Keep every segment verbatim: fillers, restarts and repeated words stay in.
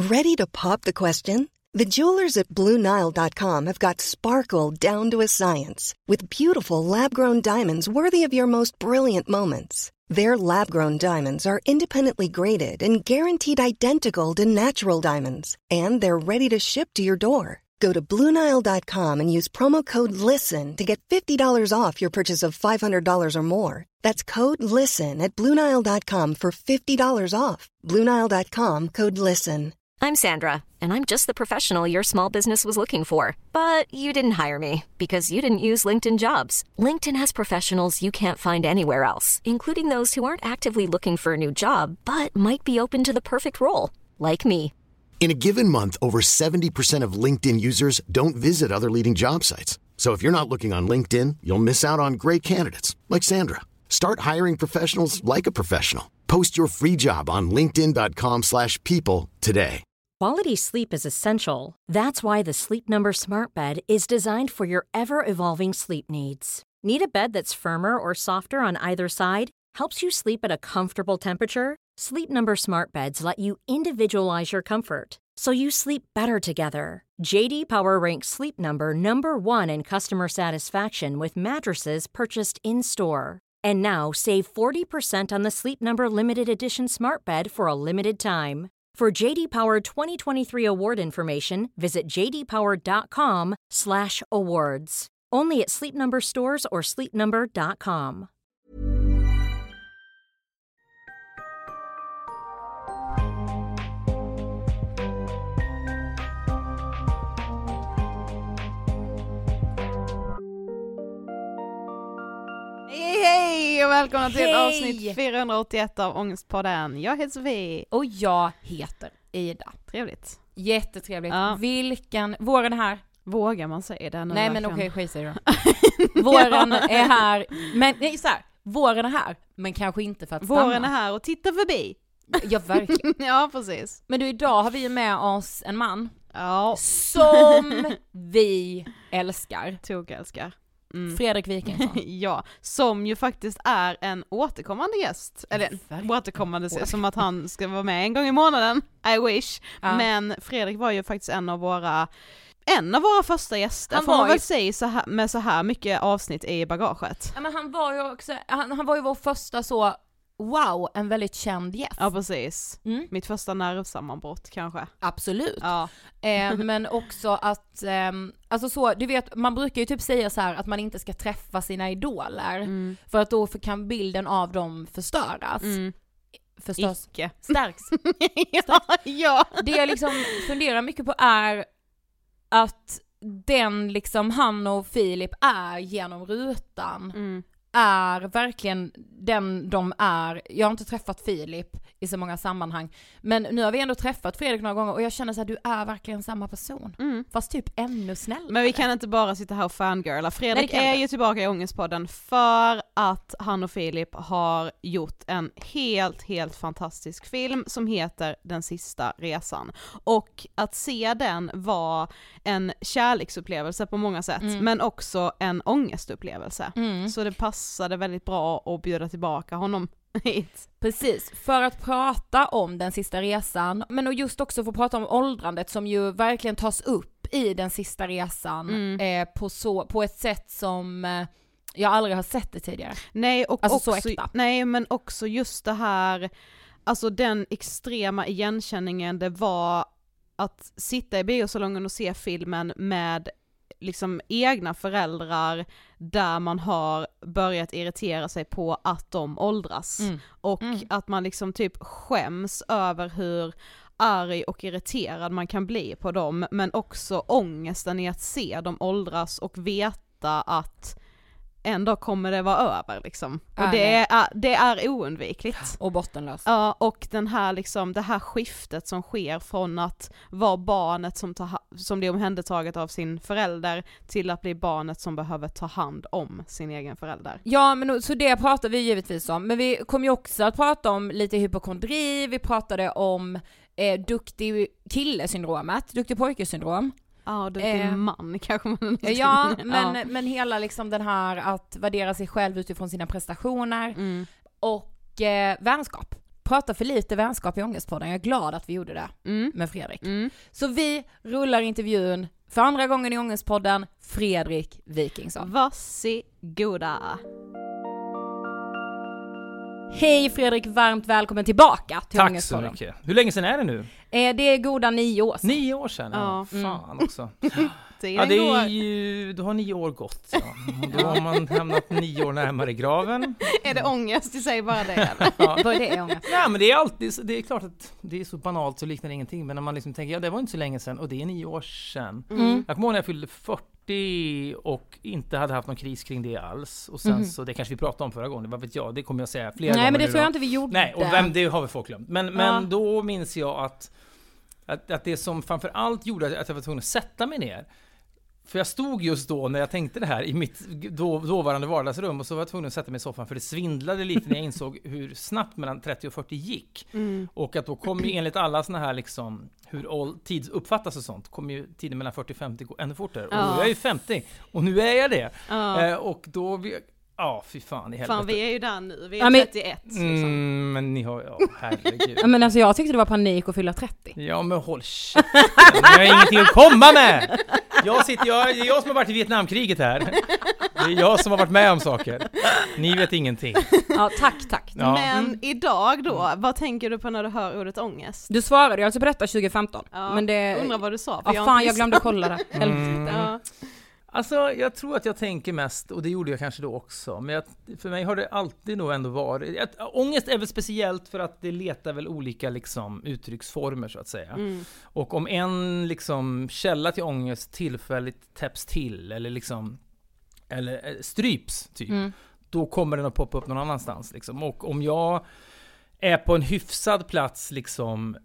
Ready to pop the question? The jewelers at Blue Nile dot com have got sparkle down to a science with beautiful lab-grown diamonds worthy of your most brilliant moments. Their lab-grown diamonds are independently graded and guaranteed identical to natural diamonds, and they're ready to ship to your door. Go to Blue Nile dot com and use promo code LISTEN to get fifty dollars off your purchase of five hundred dollars or more. That's code LISTEN at Blue Nile dot com for fifty dollars off. Blue Nile dot com, code LISTEN. I'm Sandra, and I'm just the professional your small business was looking for. But you didn't hire me because you didn't use LinkedIn Jobs. LinkedIn has professionals you can't find anywhere else, including those who aren't actively looking for a new job, but might be open to the perfect role, like me. In a given month, over seventy percent of LinkedIn users don't visit other leading job sites. So if you're not looking on LinkedIn, you'll miss out on great candidates like Sandra. Start hiring professionals like a professional. Post your free job on linkedin dot com slash people today. Quality sleep is essential. That's why the Sleep Number Smart Bed is designed for your ever-evolving sleep needs. Need a bed that's firmer or softer on either side? Helps you sleep at a comfortable temperature? Sleep Number Smart Beds let you individualize your comfort, so you sleep better together. J D Power ranks Sleep Number number one in customer satisfaction with mattresses purchased in-store. And now, save forty percent on the Sleep Number Limited Edition Smart Bed for a limited time. For J D Power twenty twenty-three award information, visit j d power dot com slash awards. Only at Sleep Number stores or sleep number dot com. Hej hej och välkomna till Hej! avsnitt fyrahundraåttioett av Ångestpodden. Jag heter Sofie. Och jag heter Ida. Trevligt. Jättetrevligt. Ja. Vilken, våren är här. Vågar man säga det nu? Nej verkligen? men okej, skit i det då. Våren är här, men nej så här, våren är här, men kanske inte för att stanna. Våren är här och titta förbi. Ja, verkligen. Ja, precis. Men du, idag har vi med oss en man Ja. som vi älskar. Tog älskar. Mm. Fredrik Wikingsson. Ja, som ju faktiskt är en återkommande gäst. Eller en återkommande gäst, som att han ska vara med en gång i månaden. I wish. Ja. Men Fredrik var ju faktiskt en av våra en av våra första gäster. Han får man var väl ju... säga så här, med så här mycket avsnitt i bagaget. Ja, men han var ju också, han, han var ju vår första så, wow, en väldigt känd gäst. Ja, precis. Mm. Mitt första nervsammanbrott kanske. Absolut. Ja. Eh, men också att, eh, alltså så, du vet, man brukar ju typ säga så här att man inte ska träffa sina idoler. Mm. För att då kan bilden av dem förstöras. Mm. Förstörs. Icke. Stärks. ja, ja. Det jag liksom funderar mycket på är att den liksom han och Filip är genom rutan. Mm. Är verkligen den de är. Jag har inte träffat Filip i så många sammanhang, men nu har vi ändå träffat Fredrik några gånger och jag känner så här, du är verkligen samma person. Mm. Fast typ ännu snällare. Men vi kan inte bara sitta här och fangirla. Fredrik Nej, är inte. ju tillbaka i Ångestpodden för att han och Filip har gjort en helt, helt fantastisk film som heter Den sista resan. Och att se den var en kärleksupplevelse på många sätt, Mm. men också en ångestupplevelse. Mm. Så det passade väldigt bra att bjuda tillbaka honom hit. Precis, för att prata om Den sista resan, men och just också få prata om åldrandet som ju verkligen tas upp i Den sista resan Mm. eh, på, så, på ett sätt som eh, jag aldrig har sett det tidigare. Nej, och Alltså också, så äkta. nej, men också just det här, alltså den extrema igenkänningen det var att sitta i biosalongen och se filmen med liksom egna föräldrar där man har börjat irritera sig på att de åldras. Mm. Och Mm. att man liksom typ skäms över hur arg och irriterad man kan bli på dem, men också ångesten i att se dem åldras och veta att en dag kommer det vara över liksom. Och Ja, det är, det är oundvikligt. Och bottenlös. Ja, och den här liksom, det här skiftet som sker från att vara barnet som, tar, som blir omhändertaget av sin förälder till att bli barnet som behöver ta hand om sin egen förälder. Ja, men så det pratar vi givetvis om. Men vi kommer ju också att prata om lite hypokondri. Vi pratade om eh, duktig kille-syndromet, duktig pojke-syndrom. Ja, du är Eh, man kanske man Ja, men, ja. men hela liksom den här att värdera sig själv utifrån sina prestationer Mm. och eh, vänskap. pratar för lite vänskap i Ångestpodden. Jag är glad att vi gjorde det Mm. med Fredrik. Mm. Så vi rullar intervjun för andra gången i Ångestpodden. Fredrik Wikingsson. Varsågoda. Hej Fredrik, varmt välkommen tillbaka till Tack så Ångestpodden. mycket. Hur länge sedan är det nu? Eh, det är goda nio år sedan. Nio år sedan? Ja, Ja. fan också. Det är Ja, det är ändå- ju, då har nio år gått. Ja. Och då har man hamnat nio år närmare graven. Är det ångest i sig bara det? Eller? Ja. Vad är det, ångest? Ja, men det är alltid, det är klart att det är så banalt så liknar det ingenting. Men när man liksom tänker, ja det var inte så länge sedan och det är nio år sedan. Mm. Jag kommer ihåg när jag fyllde fyrtio och inte hade haft någon kris kring det alls. Och sen Mhm. så, det kanske vi pratade om förra gången, vad vet jag, det kommer jag säga flera gånger Nej, men det nu tror jag då. inte vi gjorde. Nej, och vem, det har vi folk glömt. Men, men Ja. då minns jag att, att, att det som framför allt gjorde att jag var tvungen att sätta mig ner. För jag stod just då när jag tänkte det här i mitt då, dåvarande vardagsrum och så var jag tvungen att sätta mig i soffan för det svindlade lite när jag insåg hur snabbt mellan trettio och fyrtio gick. Mm. Och att då kom ju enligt alla såna här liksom hur all, tid uppfattas och sånt kommer ju tiden mellan fyrtio och femtio gå ännu fortare. Och Ja. nu är jag ju femtio och nu är jag det. Ja. Eh, och då, vi, ja fy fan i helvete. Fan, vi är ju där nu. Vi är Ja, men- trettioett. Liksom. Mm, men ni har, ja herregud. Ja, men alltså jag tyckte det var panik att fylla trettio. Ja men håll käften, jag har ingenting att komma med! Jag sitter, jag, det är jag som har varit i Vietnamkriget här. Det är jag som har varit med om saker. Ni vet ingenting. Ja, tack, tack. Ja. Men idag då, vad tänker du på när du hör ordet ångest? Du svarade ju alltså på detta tjugo femton. Ja, men det... undrar vad du sa. Ja, har fan, inte jag glömde lyssnat. kolla det. Helvete. Mm. Ja. Alltså jag tror att jag tänker mest, och det gjorde jag kanske då också, men jag, för mig har det alltid nog ändå varit, att, ångest är väl speciellt för att det letar väl olika liksom uttrycksformer så att säga. Mm. Och om en liksom källa till ångest tillfälligt täpps till eller liksom eller eh, stryps typ, Mm. då kommer den att poppa upp någon annanstans liksom. Och om jag är på en hyfsad plats liksom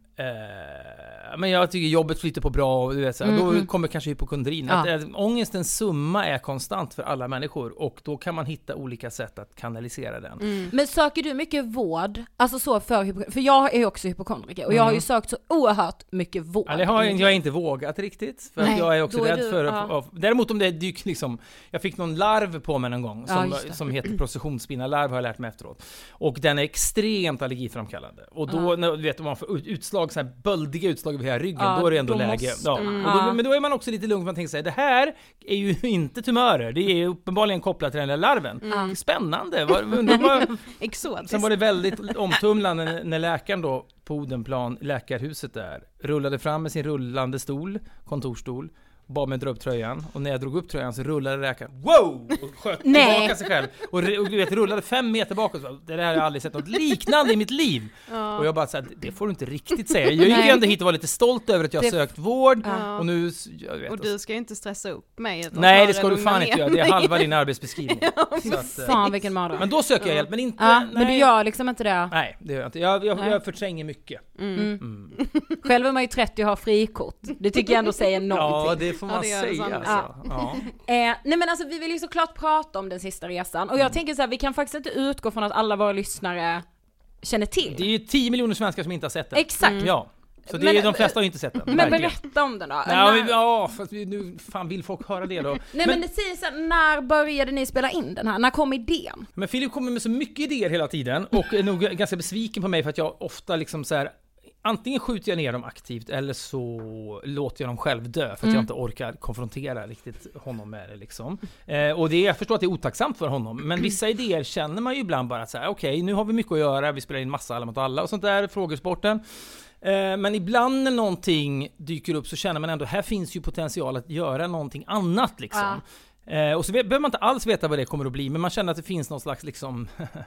eh, men jag tycker jobbet flyter på bra och du vet, så här, Mm, då mm. kommer kanske hypokondrin. Ja. Att, äh, ångestens summa är konstant för alla människor och då kan man hitta olika sätt att kanalisera den. Mm. Men söker du mycket vård? Alltså så för hypokondriker? För jag är ju också hypokondriker och jag har ju Mm. sökt så oerhört mycket vård. Ja, det har jag, jag har inte vågat riktigt för Nej, att jag är också då är rädd du- för ja. att, av, däremot om det dyker liksom, jag fick någon larv på mig någon gång Ja, som, just det. som heter processionsspinna-larv har jag lärt mig efteråt och den är extremt allergiframkallande och då Ja. när, du vet om man får ut- utslag, så här böldiga utslag över hela ryggen, Ja, då är det ändå då läge måste ja. man. och då, Ja. men då är man också lite lugn för man tänker sig det här är ju inte tumörer, det är uppenbarligen kopplat till den där larven. Mm. Spännande, vad, undrar vad, Exotiskt. sen var det väldigt omtumlande när, när läkaren då på Odenplan, läkarhuset där, rullade fram med sin rullande stol, kontorstol, bad mig dra upp tröjan och när jag drog upp tröjan så rullade läkaren wow och sköt Nej. tillbaka sig själv och, och du vet rullade fem meter bakåt. Det där har jag aldrig sett något liknande i mitt liv. Ja. Och jag bara så här, det får du inte riktigt säga. Jag gick Nej. ju ändå hit och var lite stolt över att jag har Det- sökt vård Ja. och nu jag vet, Och du ska ju inte stressa upp mig. utan nej snarare det ska du lugna fan ner inte göra. Det är mig. halva din arbetsbeskrivning. Så att, eh, Fan vilken mardröm. men då söker jag hjälp men inte Ja, nej. men du gör liksom inte det. Nej, det gör jag inte. Jag, jag, Nej. jag förtränger mycket. Mm. Mm. Själv är man ju trettio och har frikort. Det tycker jag ändå säger någonting. Ja, det får Ja, man det gör det säga sannolikt. alltså. Ja. Eh, nej men alltså vi vill ju såklart prata om den sista resan och jag Mm. tänker så här, vi kan faktiskt inte utgå från att alla våra lyssnare känner till. Det är ju tio miljoner svenskar som inte har sett den. Exakt. Ja. Så det Men- är, de flesta har ju inte sett den. Men verkligen. berätta om den då. Ja, När- vi, ja, för att vi, nu fan vill folk höra det då. Nej men, men, det säger så här, när började ni spela in den här? När kom idén? men Filip kommer med så mycket idéer hela tiden och är nog ganska besviken på mig för att jag ofta liksom så här. Antingen skjuter jag ner dem aktivt eller så låter jag dem själv dö för att Mm. jag inte orkar konfrontera riktigt honom med det liksom. Eh, och det, jag förstår att det är otacksamt för honom, men vissa idéer känner man ju ibland bara att så här, okej, nu har vi mycket att göra, vi spelar in massa Alla mot alla och sånt där, frågesporten. Eh, men ibland när någonting dyker upp så känner man ändå, här finns ju potential att göra någonting annat liksom. Eh, och så vet, behöver man inte alls veta vad det kommer att bli, men man känner att det finns någon slags liksom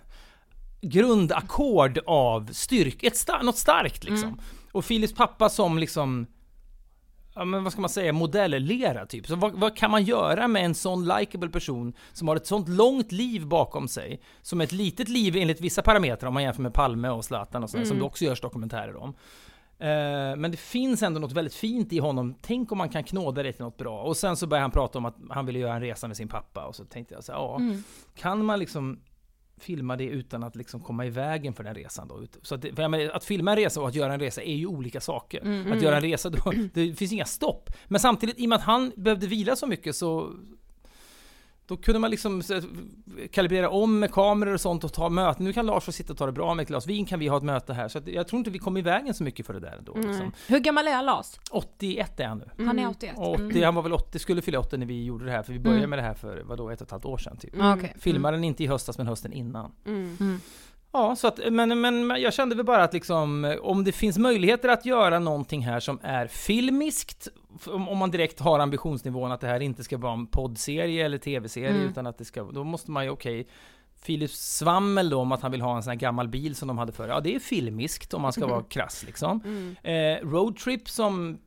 grundackord av styrk, ett star- något starkt liksom. Mm. Och Filips pappa som liksom, ja men vad ska man säga, modellera typ. Så vad, vad kan man göra med en sån likable person som har ett sånt långt liv bakom sig, som ett litet liv enligt vissa parametrar om man jämför med Palme och Zlatan och sådär, Mm. som det också görs dokumentärer om. Eh, men det finns ändå något väldigt fint i honom. Tänk om man kan knåda det till något bra. Och sen så börjar han prata om att han ville göra en resa med sin pappa och så tänkte jag så här, ja, Mm. kan man liksom filma det utan att liksom komma i vägen för den resan då? Så att, det, för jag menar, att filma en resa och att göra en resa är ju olika saker. Mm, Att göra en resa då, det finns inga stopp. Men samtidigt, i och med att han behövde vila så mycket så Då kunde man liksom så, kalibrera om med kameror och sånt och ta möten. Nu kan Lars få sitta och ta det bra med ett glas vin, kan vi ha ett möte här. Så att jag tror inte vi kom i vägen så mycket för det där ändå. Mm. Liksom. Hur gammal är Lars? åttioett är han nu. Mm. Han är åttioett. åttio, mm. Han var väl åttio, skulle fylla åttio när vi gjorde det här. För vi började mm. med det här för, vadå, ett och ett halvt år sedan typ. Mm. Okay. Filmade den inte i höstas, men hösten innan. Mm. Mm. Ja, så att, men, men jag kände väl bara att liksom, om det finns möjligheter att göra någonting här som är filmiskt, om man direkt har ambitionsnivån att det här inte ska vara en poddserie eller tv-serie, mm. utan att det ska, då måste man ju, okej, okay, Philips svammel då om att han vill ha en sån här gammal bil som de hade förr. Ja, det är filmiskt om man ska vara krass liksom. Mm. Eh, roadtrip som,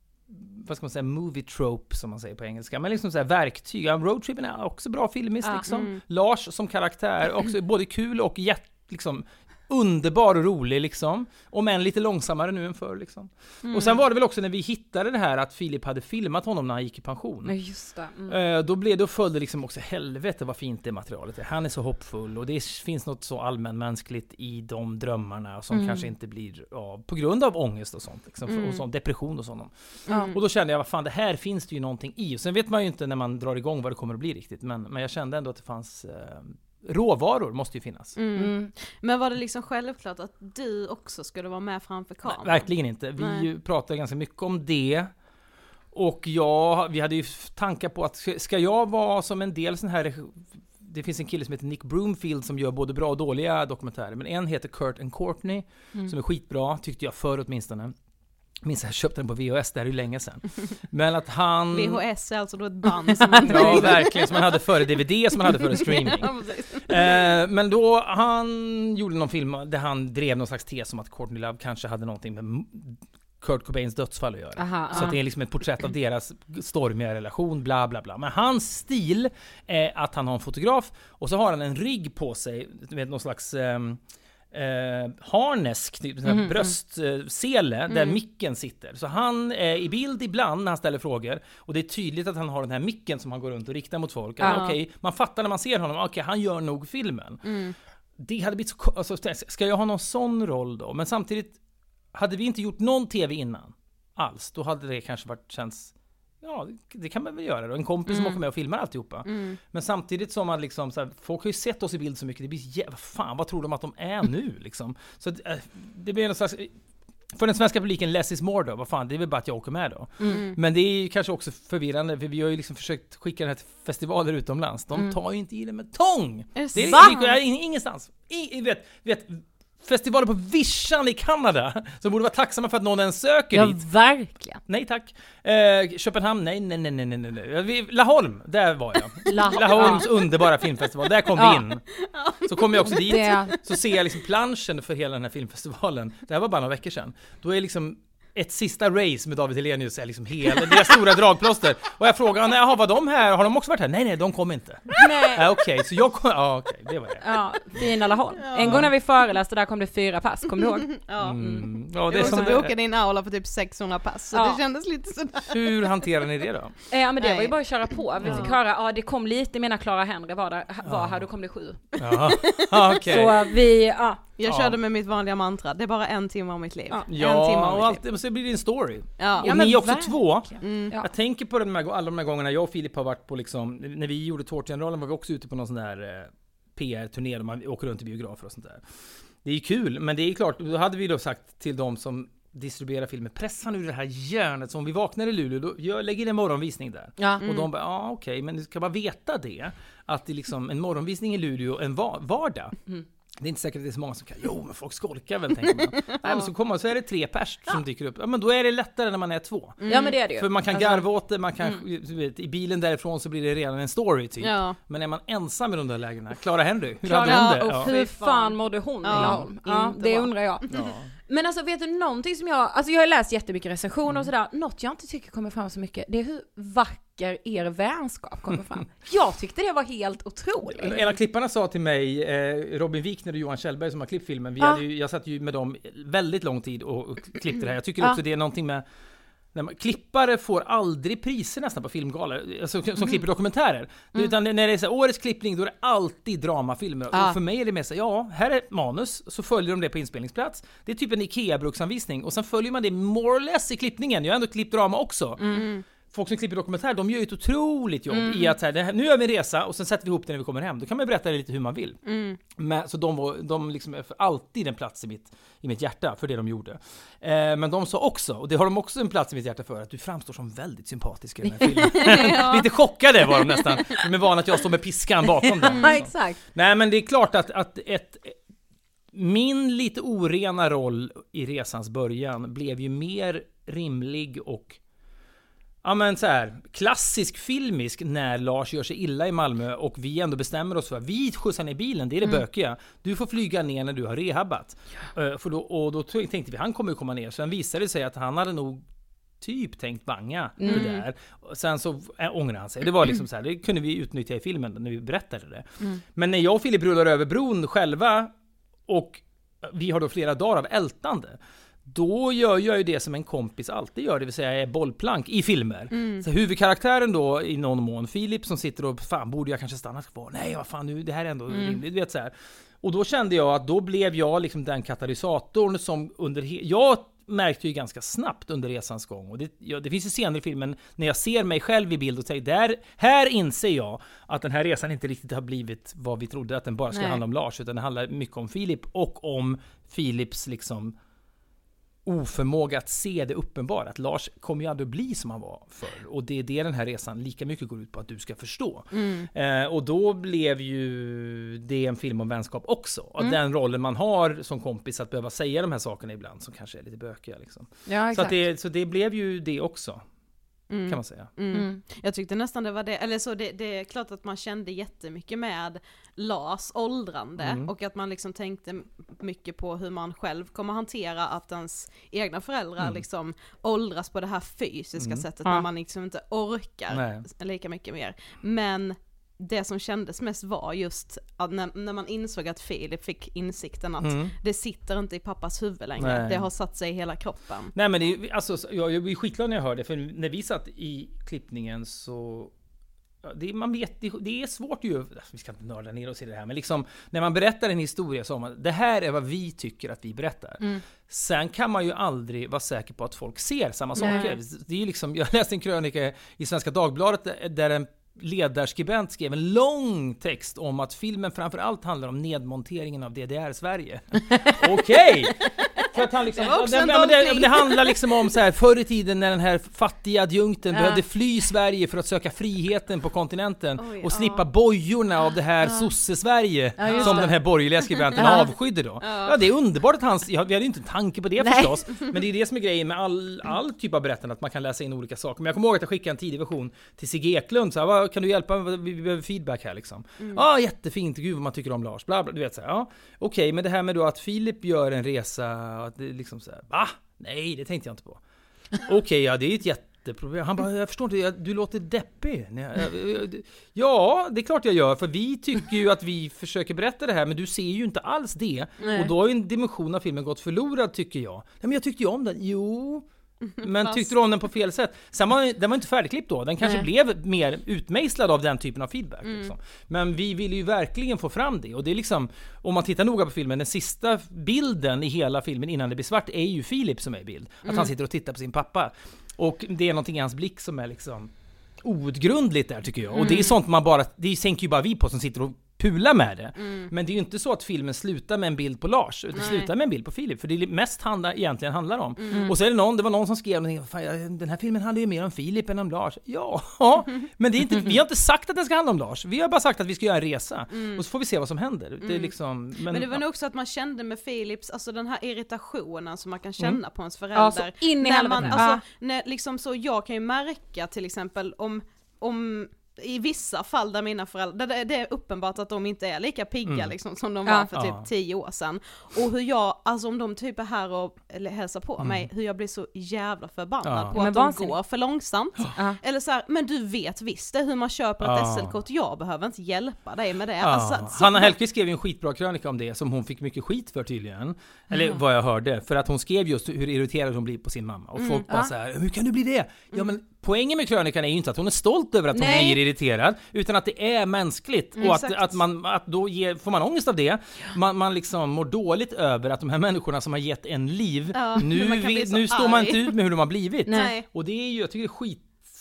vad ska man säga, movie trope som man säger på engelska, men liksom så här verktyg. Ja, roadtrippen är också bra filmiskt ja, liksom. Mm. Lars som karaktär också både kul och jätte liksom underbar och rolig liksom, och men lite långsammare nu än förr liksom. Mm. Och sen var det väl också när vi hittade det här att Filip hade filmat honom när han gick i pension. Ja, just det. Mm. Eh, då blev det och följde liksom också helvete vad fint det materialet är. Han är så hoppfull och det finns något så allmänmänskligt i de drömmarna som mm. kanske inte blir ja, på grund av ångest och sånt liksom, mm. och sånt, depression och sånt. Mm. Och då kände jag, vad fan, det här finns det ju någonting i. Och sen vet man ju inte när man drar igång vad det kommer att bli riktigt, men, men jag kände ändå att det fanns eh, råvaror måste ju finnas. Mm. Mm. Men var det liksom självklart att du också skulle vara med framför kameran? Nej, verkligen inte. Vi Nej. pratade ganska mycket om det. Och jag, vi hade ju tankar på att ska jag vara som en del sån här, det finns en kille som heter Nick Broomfield som gör både bra och dåliga dokumentärer. Men en heter Kurt and Courtney mm. som är skitbra, tyckte jag förr åtminstone. Minns jag köpte den på V H S, det här är ju länge sedan. Men att han... V H S är alltså då ett band som man ja, verkligen, som man hade före D V D, som man hade före streaming. Ja, eh, men då, han gjorde någon film där han drev någon slags tes om att Courtney Love kanske hade någonting med Kurt Cobains dödsfall att göra. Aha, så aha. Att det är liksom ett porträtt av deras stormiga relation, bla bla bla. Men hans stil är att han har en fotograf och så har han en rigg på sig, med någon slags... Eh, Eh, harnesk, typ mm, bröstsele mm. där micken sitter. Så han är i bild ibland när han ställer frågor och det är tydligt att han har den här micken som han går runt och riktar mot folk. Ja. Okej, okay, man fattar när man ser honom, okej, okay, han gör nog filmen. Mm. Det hade blivit så, alltså, ska jag ha någon sån roll då? Men samtidigt hade vi inte gjort någon tv innan alls, då hade det kanske varit känns ja, det kan man väl göra då. En kompis mm. som åker med och filmar alltihopa. Mm. Men samtidigt som man liksom så här, folk har ju sett oss i bild så mycket, det blir jävla fan, vad tror de att de är nu liksom? Så äh, det blir en slags, för den svenska publiken less is more då, vad fan, det är väl bara att jag åker med då. Mm. Men det är ju kanske också förvirrande, för vi har ju liksom försökt skicka den här till festivaler utomlands. De mm. tar ju inte i det med tång. Det är, det är ingenstans. I, vet, vet festivaler på Vischan i Kanada som borde vara tacksamma för att någon ens söker ja, dit. Ja, verkligen. Nej tack. Eh, Köpenhamn, nej, nej, nej, nej, nej, nej. Laholm, där var jag. La- Laholms ja. underbara filmfestival, där kom ja. vi in. Så kom jag också dit, det. så ser jag liksom planschen för hela den här filmfestivalen. Det här var bara några veckor sedan. Då är liksom ett sista race med David Hellenius är liksom hela deras stora dragplåster. Och jag frågar, jaha, var de här? Har de också varit här? Nej, nej, de kom inte. Nej. Ja, okej, okay, så jag kom, ja okej, okay, det var det. Ja, fina Laholm. Ja. En gång när vi föreläste där kom det fyra pass, kommer du ihåg? Ja. Mm. Ja, det är som bokade in aula på typ sexhundra pass, så ja. det kändes lite sådär. Hur hanterar ni det då? Ja, men det nej. var ju bara att köra på. Vi fick ja. höra, ja det kom lite, mina Clara Henry var, där, var här, då kom det sju. Ja, okej. Okay. Så vi, ja. Jag körde med mitt vanliga mantra. Det är bara en timme av mitt liv. Ja, en ja timme av och mitt liv. allt, så blir det en story. Ja. Och ja, ni är också verkligen. två. Mm. Jag tänker på de här, alla de här gångerna jag och Filip har varit på liksom, när vi gjorde Tårtgeneralen var vi också ute på någon sån där eh, P R-turné där man åker runt i biografer och sånt där. Det är ju kul, men det är klart, då hade vi då sagt till dem som distribuerar filmer, pressa nu det här hjärnet, så om vi vaknar i Luleå, då jag lägger en morgonvisning där. Ja. Mm. Och de bara, ja ah, okej, okay, men du ska bara veta det, att det är liksom en morgonvisning i Luleå en vardag. Mm. Det är inte säkert att det är så många som kan, jo men folk skolkar väl, tänker man. Nej, men så kommer så är det tre pers som ja. dyker upp. Ja, men då är det lättare när man är två. Mm. Ja, men det är det ju. För man kan alltså, garva åt det, man kan, mm. du vet, i bilen därifrån så blir det redan en story typ. Ja. Men är man ensam i de där lägena, Clara Henry, hur Clara, hade hon det? Ja. Hur fan mådde hon? Ja, ja, det undrar jag. Ja. Men alltså vet du någonting som jag, alltså jag har läst jättemycket recensioner mm. och sådär, något jag inte tycker kommer fram så mycket, det är hur vacker er vänskap kommer fram. Jag tyckte det var helt otroligt. En av klipparna sa till mig, eh, Robin Wikner och Johan Kjellberg som har klippt filmen, vi ah. hade ju, jag satt ju med dem väldigt lång tid och, och klippte det här. Jag tycker också ah. det är någonting med när man, klippare får aldrig priser nästan på filmgalor, alltså, som mm. klipper dokumentärer. Mm. Utan när det är så här, årets klippning, då är det alltid dramafilmer. Ah. Och för mig är det med så ja, här är manus, så följer de det på inspelningsplats. Det är typ en IKEA-bruksanvisning. Och sen följer man det more or less i klippningen. Jag har ändå klippt drama också. Mm. folk som klipper dokumentär, de gör ju ett otroligt jobb Mm. i att så här, det här, nu gör vi en resa och sen sätter vi ihop det när vi kommer hem. Då kan man berätta lite hur man vill. Mm. Men, så de, var, de liksom är för alltid en plats i mitt, i mitt hjärta för det de gjorde. Eh, men de sa också, och det har de också en plats i mitt hjärta för, att du framstår som väldigt sympatisk i den här filmen. Ja. Lite chockade var de nästan. De är vana att jag står med piskan bakom dem. Ja, exakt. Nej, men det är klart att, att ett, min lite orena roll i resans början blev ju mer rimlig och ja, men så här, klassisk filmisk när Lars gör sig illa i Malmö och vi ändå bestämmer oss för att vi skjutsar ner bilen, det är det mm. bökiga. Du får flyga ner när du har rehabbat. Uh, för då, och då tänkte vi, han kommer ju komma ner. Sen visade det sig att han hade nog typ tänkt banga mm. det där. Sen så äh, ångrade han sig. Det var liksom så här, det kunde vi utnyttja i filmen när vi berättade det. Mm. Men när jag och Filip rullar över bron själva och vi har då flera dagar av ältande, då gör jag ju det som en kompis alltid gör, det vill säga är bollplank i filmer. Mm. Så huvudkaraktären då i någon mån, Filip som sitter och fan, borde jag kanske stanna kvar? Nej, vad fan nu, det här är ändå mm. rimligt, vet så här. Och då kände jag att då blev jag liksom den katalysatorn som under he- jag märkte ju ganska snabbt under resans gång. Och det, ja, det finns ju scener i filmen när jag ser mig själv i bild och säger, där, här inser jag att den här resan inte riktigt har blivit vad vi trodde att den bara skulle Nej. handla om Lars, utan den handlar mycket om Filip och om Filips liksom oförmåga att se det uppenbara, att Lars kommer ju aldrig bli som han var förr, och det är det den här resan lika mycket går ut på att du ska förstå. Mm. Eh, och då blev ju det en film om vänskap också, mm. den rollen man har som kompis att behöva säga de här sakerna ibland som kanske är lite bökiga liksom. Ja, så, att det, så det blev ju det också. Mm. Kan man säga. Mm. Mm. Jag tyckte nästan det var det, eller så det, det är klart att man kände jättemycket med Lars åldrande mm. och att man liksom tänkte mycket på hur man själv kommer hantera att ens egna föräldrar mm. liksom åldras på det här fysiska mm. sättet ja. när man liksom inte orkar Nej. lika mycket mer. Men det som kändes mest var just att när, när man insåg att Filip fick insikten att mm. det sitter inte i pappas huvud längre. Nej. Det har satt sig i hela kroppen. Nej, men det är, alltså, jag, jag blir skitglad när jag hör det, för när vi satt i klippningen så ja, det, man vet, det, det är svårt ju, vi ska inte nörda ner oss i det här, men liksom när man berättar en historia så man, det här är vad vi tycker att vi berättar. Mm. Sen kan man ju aldrig vara säker på att folk ser samma saker. Det är ju liksom, jag läste en krönika i Svenska Dagbladet där en ledarskribent skrev en lång text om att filmen framförallt handlar om nedmonteringen av D D R-Sverige. Okej! Okay. För att han liksom, det, det, det, det handlar liksom om så här, förr i tiden när den här fattiga adjunkten ja. behövde fly Sverige för att söka friheten på kontinenten Oj, och slippa ja. bojorna av det här ja. sosse-Sverige ja, som det. den här borgerliga skribenten ja. avskydde då. Ja. ja, det är underbart att han, ja, vi hade ju inte en tanke på det Nej. förstås, men det är det som är grejen med all, all typ av berättande, att man kan läsa in olika saker. Men jag kommer ihåg att jag skickade en tidig version till Sigge Eklund, så här, vad kan du hjälpa, vi behöver feedback här liksom. Ja, mm. ah, jättefint, gud vad man tycker om Lars, bla bla, du vet så här, ja. Okej, okay, men det här med då att Filip gör en resa, att det liksom så här, va? Nej, det tänkte jag inte på. Okej, okay, ja, det är ett jätteproblem. Han bara, jag förstår inte, jag, du låter deppig. Ja, det är klart jag gör, för vi tycker ju att vi försöker berätta det här, men du ser ju inte alls det. Nej. Och då har ju en dimension av filmen gått förlorad, tycker jag. Nej, men jag tyckte ju om den. Jo... Men Fast. tyckte du om den på fel sätt? Sen var den var inte färdigklippt då. Den kanske Nej. blev mer utmejslad av den typen av feedback. Mm. Liksom. Men vi ville ju verkligen få fram det. Och det är liksom, om man tittar noga på filmen, den sista bilden i hela filmen innan det blir svart är ju Filip som är i bild. Att mm. han sitter och tittar på sin pappa. Och det är någonting i hans blick som är liksom outgrundligt där, tycker jag. Mm. Och det är sånt man bara, det sänker ju bara vi på som sitter och pula med det. Mm. Men det är ju inte så att filmen slutar med en bild på Lars, utan det slutar med en bild på Filip, för det är mest handlar, egentligen handlar om. Mm. Och så är det någon, det var någon som skrev, den här filmen handlar ju mer om Filip än om Lars. Ja, men det är inte, vi har inte sagt att den ska handla om Lars. Vi har bara sagt att vi ska göra en resa. Mm. Och så får vi se vad som händer. Mm. Det är liksom, men, men det var nog också att man kände med Philips, alltså den här irritationen som man kan känna mm. på ens föräldrar. Alltså, in i när man, alltså, när, liksom så, jag kan ju märka till exempel om, om i vissa fall där mina föräldrar, där det är uppenbart att de inte är lika pigga mm. liksom, som de var ja. för typ ja. tio år sedan. Och hur jag, alltså om de typ är här och eller hälsar på mm. mig, hur jag blir så jävla förbannad ja. på att de går för långsamt. Ja. Eller så här, men du vet visst det hur man köper ett ja. S L-kort, jag behöver inte hjälpa dig med det. Ja. Alltså, så... Hanna Hellquist skrev ju en skitbra krönika om det som hon fick mycket skit för tydligen. Eller mm. vad jag hörde, för att hon skrev just hur irriterad hon blir på sin mamma. Och folk mm. bara ja. så här, hur kan du bli det? Ja, men poängen med krönikan är ju inte att hon är stolt över att hon Nej. blir irriterad, utan att det är mänskligt mm, och att, att, man, att då ge, får man ångest av det. Man, man liksom mår dåligt över att de här människorna som har gett en liv, ja, nu, vi, nu står man inte ut med hur de har blivit. Nej. Och det är ju, jag tycker det är skit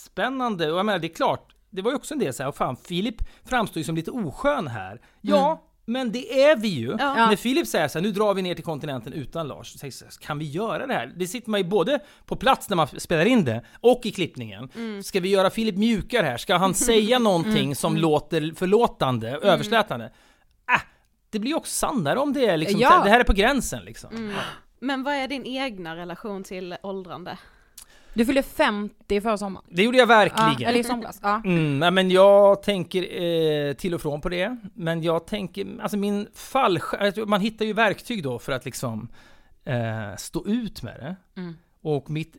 spännande. Och jag menar, det är klart, det var ju också en del så här, fan, Filip framstår ju som lite oskön här. Ja, mm. men det är vi ju. Ja. När Filip säger så här, nu drar vi ner till kontinenten utan Lars, så säger så här, kan vi göra det här? Det sitter man ju både på plats när man spelar in det och i klippningen. Mm. Ska vi göra Filip mjukare här? Ska han säga någonting mm. som mm. låter förlåtande, mm. överslätande? Äh, det blir ju också sannare om det är liksom, ja. det här är på gränsen liksom. Mm. Ja. Men vad är din egna relation till åldrande? Du fyllde femtio förra sommaren. Det gjorde jag verkligen. Ja, eller i somras. Ja. Mm, men jag tänker eh, till och från på det. Men jag tänker, alltså min fallskärm, man hittar ju verktyg då för att liksom eh, stå ut med det. Mm. Och mitt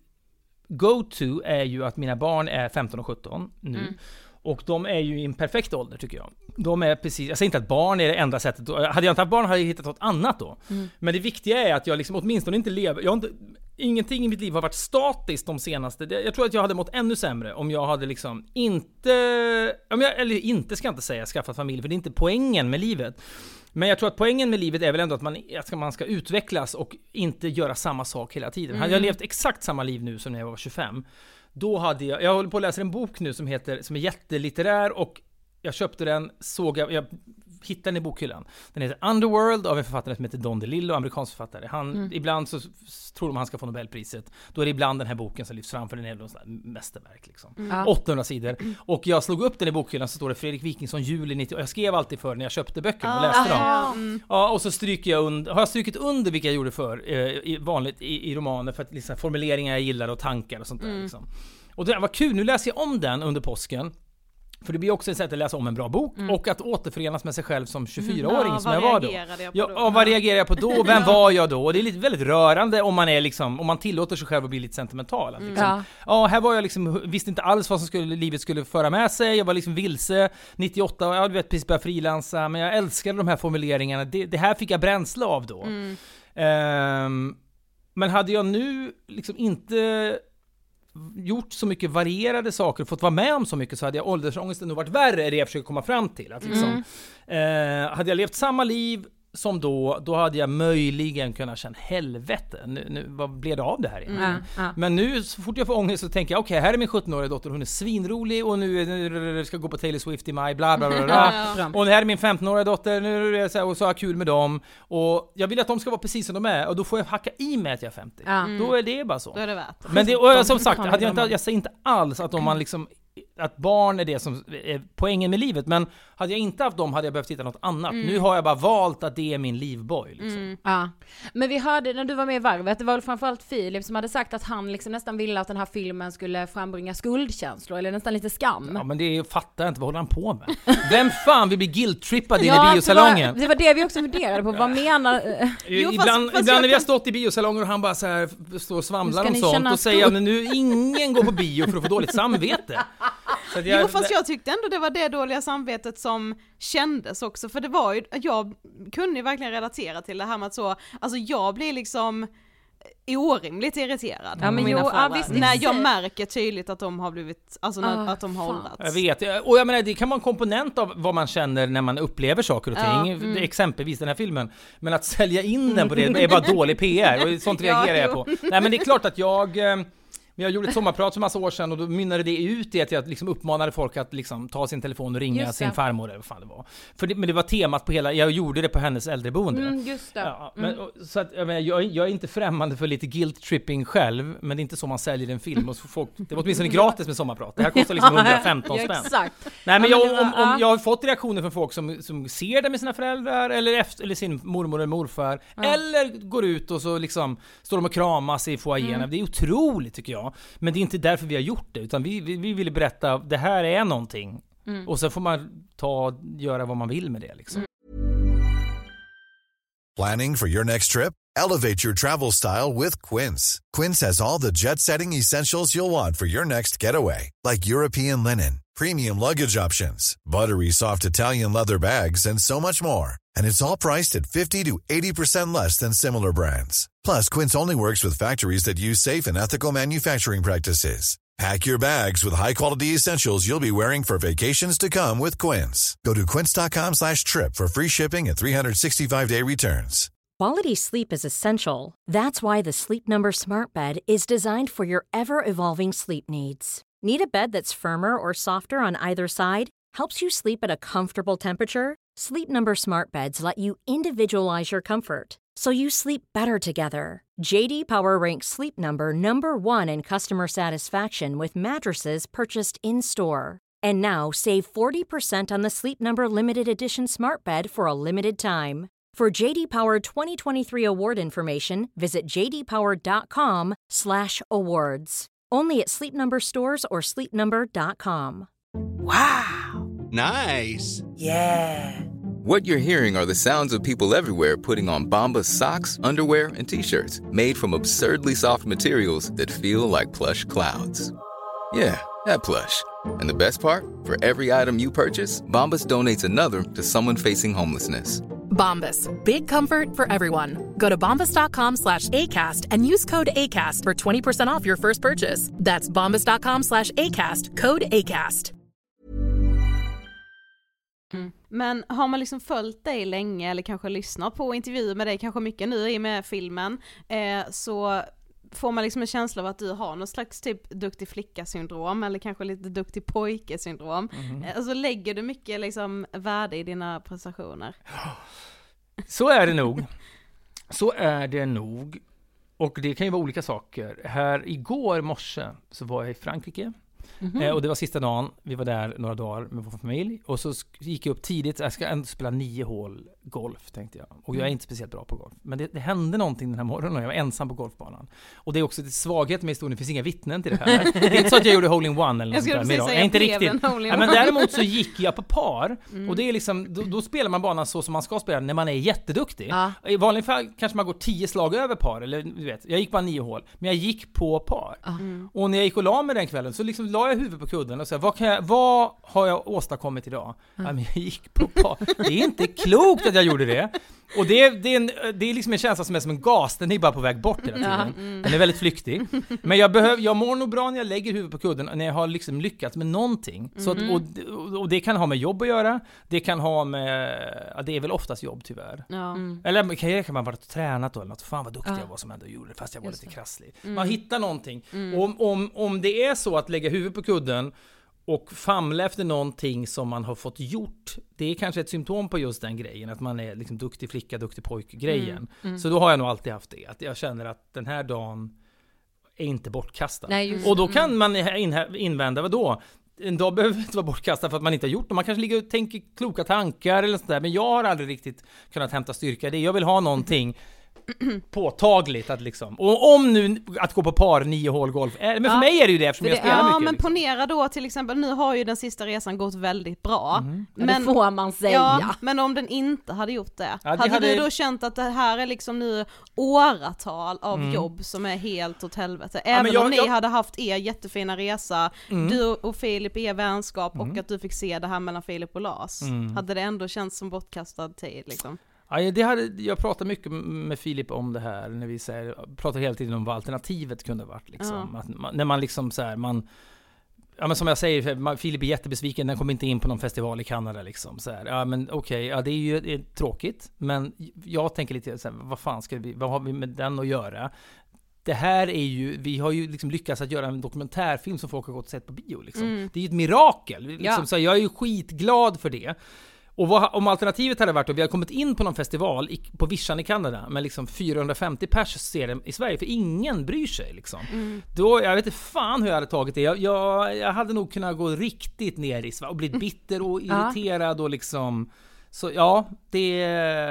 go-to är ju att mina barn är femton och sjutton nu. Mm. Och de är ju i en perfekt ålder tycker jag. De är precis, jag säger inte att barn är det enda sättet. Hade jag inte haft barn hade jag hittat något annat då. Mm. Men det viktiga är att jag liksom åtminstone inte lever, jag har inte, ingenting i mitt liv har varit statiskt de senaste. Jag tror att jag hade mått ännu sämre om jag hade liksom inte, om jag, eller inte ska jag inte säga skaffat familj, för det är inte poängen med livet. Men jag tror att poängen med livet är väl ändå att man, att man ska utvecklas och inte göra samma sak hela tiden. Mm. Hade jag levt exakt samma liv nu som när jag var tjugofem, då hade jag, jag håller på att läsa en bok nu som heter, som är jättelitterär, och jag köpte den, såg jag, jag hittade den i bokhyllan. Den heter Underworld av en författare som heter Don DeLillo, amerikansk författare. Han, mm. ibland så tror de han ska få Nobelpriset. Då är det ibland den här boken som lyfts fram, för den är något mästerverk liksom. Mm. åttahundra sidor. Och jag slog upp den i bokhyllan, så står det Fredrik Wikingsson juli nittio, och jag skrev alltid för när jag köpte böcker och läste ah, dem. Mm. Ja, och så stryker jag under, har jag strykit under vilka jag gjorde för eh, i, vanligt i, i romaner, för att liksom, formuleringar jag gillar och tankar och sånt där mm. liksom. Och det var kul, nu läser jag om den under påsken. För det blir också ett sätt att läsa om en bra bok mm. och att återförenas med sig själv som tjugofyraåring mm, ja, som jag var då. Jag ja, då? Vad reagerar jag på då? Vem var jag då? Och det är lite väldigt rörande om man är liksom, om man tillåter sig själv att bli lite sentimental. Att liksom, mm. ja, här var jag liksom, visste inte alls vad som skulle, livet skulle föra med sig. Jag var liksom vilse nittioåtta, och jag vet precis började frilansa, men jag älskade de här formuleringarna. Det, det här fick jag bränsle av då. Mm. Um, men hade jag nu liksom inte gjort så mycket varierade saker och fått vara med om så mycket, så hade jag åldersångesten nog varit värre, är det jag försöker komma fram till. Att liksom, mm. eh, hade jag levt samma liv som då, då hade jag möjligen kunnat känna helvete. Nu, nu, vad blev det av det här egentligen? Mm. Mm. Men nu, så fort jag får ångest, så tänker jag, okej, okay, här är min sjuttonåriga dotter, hon är svinrolig, och nu, nu ska gå på Taylor Swift i maj, bla bla bla, bla. Ja. Och här är min femtonåriga dotter, nu är det så här, och så har jag kul med dem, och jag vill att de ska vara precis som de är, och då får jag hacka i med att jag är femtio. Mm. Då är det bara så. Då är det värt. Men det, och som sagt, hade jag, inte, jag säger inte alls att om man liksom, att barn är det som är poängen med livet, men hade jag inte haft dem hade jag behövt hitta något annat. Mm. Nu har jag bara valt att det är min livboj liksom. Mm. Ja. Men vi hörde när du var med i Varvet, det var väl framförallt Filip som hade sagt att han liksom nästan ville att den här filmen skulle frambringa skuldkänslor, eller nästan lite skam. Ja, men det fattar jag inte, vad håller han på med? Vem fan vill bli guilt-trippad ja, i biosalongen? Det var, det var det vi också funderade på, vad menar... Jo, ibland fast, fast ibland när vi har stått i biosalongen och han bara så här står och svamlar om sånt och säger att nu ingen går på bio för att få dåligt samvete. Så att jag, jo, fast jag tyckte ändå det var det dåliga samvetet som kändes också, för det var ju, jag kunde ju verkligen relatera till det här med att så, alltså jag blir liksom orimligt irriterad ja, men jo, ja, visst, när jag märker tydligt att de har blivit, alltså när, uh, att de har åldrats. Jag vet, och jag menar, det kan vara en komponent av vad man känner när man upplever saker och ting, ja, mm. exempelvis den här filmen, men att sälja in den på det är bara dålig P R, och sånt reagerar ja, jag på. Nej, men det är klart att jag... Jag gjorde ett sommarprat för massa år sedan, och då mynnade det ut i att jag liksom uppmanade folk att liksom ta sin telefon och ringa sin farmor eller vad fan det var. För det, men det var temat på hela, jag gjorde det på hennes äldreboende. Mm, just det. Ja, men, och, så att, jag, menar, jag, jag är inte främmande för lite guilt-tripping själv, men det är inte så man säljer en film. Och så folk, det var åtminstone gratis med sommarprat. Det här kostar liksom hundrafemton spänn. Ja, exakt. Nej, men, jag, om, om jag har fått reaktioner från folk som, som ser det med sina föräldrar eller, efter, eller sin mormor eller morfar, ja. Eller går ut och så liksom står de och kramas i foajén. Mm. Det är otroligt tycker jag. Men det är inte därför vi har gjort det, utan vi, vi, vi ville berätta det här är någonting. Mm. Och så får man ta göra vad man vill med det liksom. Planning for your next trip? Elevate your travel style with Quince. Quince has all the jet-setting essentials you'll want for your next getaway, like European linen, premium luggage options, buttery soft Italian leather bags, and so much more. And it's all priced at fifty to eighty percent less than similar brands. Plus, Quince only works with factories that use safe and ethical manufacturing practices. Pack your bags with high-quality essentials you'll be wearing for vacations to come with Quince. Go to quince.com slash trip for free shipping and three sixty-five day returns. Quality sleep is essential. That's why the Sleep Number Smart Bed is designed for your ever-evolving sleep needs. Need a bed that's firmer or softer on either side? Helps you sleep at a comfortable temperature? Sleep Number smart beds let you individualize your comfort, so you sleep better together. J D Power ranks Sleep Number number one in customer satisfaction with mattresses purchased in-store. And now, save forty percent on the Sleep Number Limited Edition smart bed for a limited time. For J D Power twenty twenty-three award information, visit j d power dot com slash awards. Only at Sleep Number stores or sleep number dot com. Wow! Nice! Yeah! What you're hearing are the sounds of people everywhere putting on Bombas socks, underwear, and T-shirts made from absurdly soft materials that feel like plush clouds. Yeah, that plush. And the best part? For every item you purchase, Bombas donates another to someone facing homelessness. Bombas. Big comfort for everyone. Go to bombas.com slash ACAST and use code ACAST for twenty percent off your first purchase. That's bombas.com slash ACAST. Code ACAST. Mm. Men har man liksom följt dig länge eller kanske lyssnat på intervjuer med dig kanske mycket nu i med filmen, eh, så får man liksom en känsla av att du har något slags typ duktig flicka-syndrom eller kanske lite duktig pojke-syndrom. Mm. Alltså lägger du mycket liksom värde i dina prestationer? Så är det nog. Så är det nog. Och det kan ju vara olika saker. Här igår morse så var jag i Frankrike. Mm-hmm. Eh, och det var sista dagen, vi var där några dagar med vår familj och så gick jag upp tidigt, jag ska ändå spela nio hål golf tänkte jag, och jag är inte speciellt bra på golf, men det, det hände någonting den här morgonen och jag var ensam på golfbanan, och det är också ett svaghet med historien, det finns inga vittnen till det här. Det är inte så att jag gjorde hole-in-one eller något sånt där med idag. Jag är inte riktigt. Ja, men däremot så gick jag på par mm. och det är liksom, då, då spelar man banan så som man ska spela när man är jätteduktig. Ja. I vanliga fall kanske man går tio slag över par, eller du vet, jag gick bara nio hål, men jag gick på par. Mm. Och när jag gick och la mig den kvällen så liksom la jag huvudet på kudden och sa, vad, kan jag, vad har jag åstadkommit idag? Mm. Ja, men jag gick på par. Det är inte klokt att jag gjorde det. Och det är, det är, en, det är liksom en känsla som är som en gas, den är bara på väg bort hela tiden. Mm. Den är väldigt flyktig. Men jag, behöv, jag mår nog bra när jag lägger huvudet på kudden, när jag har liksom lyckats med någonting. Mm. Så att, och, och det kan ha med jobb att göra. Det kan ha med, ja, det är väl oftast jobb tyvärr. Ja. Mm. Eller kan, kan man vara tränat då, eller något, fan vad duktig ja. jag var som ändå gjorde det, fast jag var Just lite krasslig. Mm. Man hittar någonting. Mm. Om, om, om det är så att lägga huvudet på kudden och famla efter någonting som man har fått gjort, det är kanske ett symptom på just den grejen, att man är liksom duktig flicka, duktig pojk grejen. Mm, mm. Så då har jag nog alltid haft det, att jag känner att den här dagen är inte bortkastad. Nej, och då kan mm. man invända, vad då? En dag behöver inte vara bortkastad för att man inte har gjort det. Man kanske ligger och tänker kloka tankar eller sånt där, men jag har aldrig riktigt kunnat hämta styrka i det. Jag vill ha någonting påtagligt att liksom, och om nu att gå på par nio hål golf, men för ja. mig är det ju det eftersom det, jag spelar ja, mycket. Ja, men liksom. Ponera då till exempel, nu har ju den sista resan gått väldigt bra. Mm. Men, det får man säga. Ja, men om den inte hade gjort det, ja, det hade, hade du då känt att det här är liksom nu åratal av mm. jobb som är helt åt helvete? Även ja, jag, om ni jag... hade haft er jättefina resa, mm. du och Filip i er vänskap mm. och att du fick se det här mellan Filip och Lars, mm. hade det ändå känts som bortkastad tid liksom? Ja, det hade, jag pratar mycket med Filip om det här när vi säger, pratar hela tiden om vad alternativet kunde varit liksom. Ja. Att man, när man liksom så här, man, ja, men som jag säger, man, Filip är jättebesviken, den kommer inte in på någon festival i Kanada liksom, så här. Ja, men okej, okay, ja, det är ju det är tråkigt, men jag tänker lite så här, vad fan ska vi, vad har vi med den att göra? Det här är ju, vi har ju liksom lyckats att göra en dokumentärfilm som folk har gått och sett på bio liksom. Mm. Det är ju ett mirakel liksom, ja. Så jag är ju skitglad för det. Och vad, om alternativet hade varit att vi hade kommit in på någon festival i, på Vischan i Kanada med liksom fyrahundrafemtio pers ser det i Sverige, för ingen bryr sig liksom. Mm. Då, jag vet inte fan hur jag hade tagit det. Jag, jag, jag hade nog kunnat gå riktigt ner i Sverige och blivit bitter och irriterad och liksom, så ja, det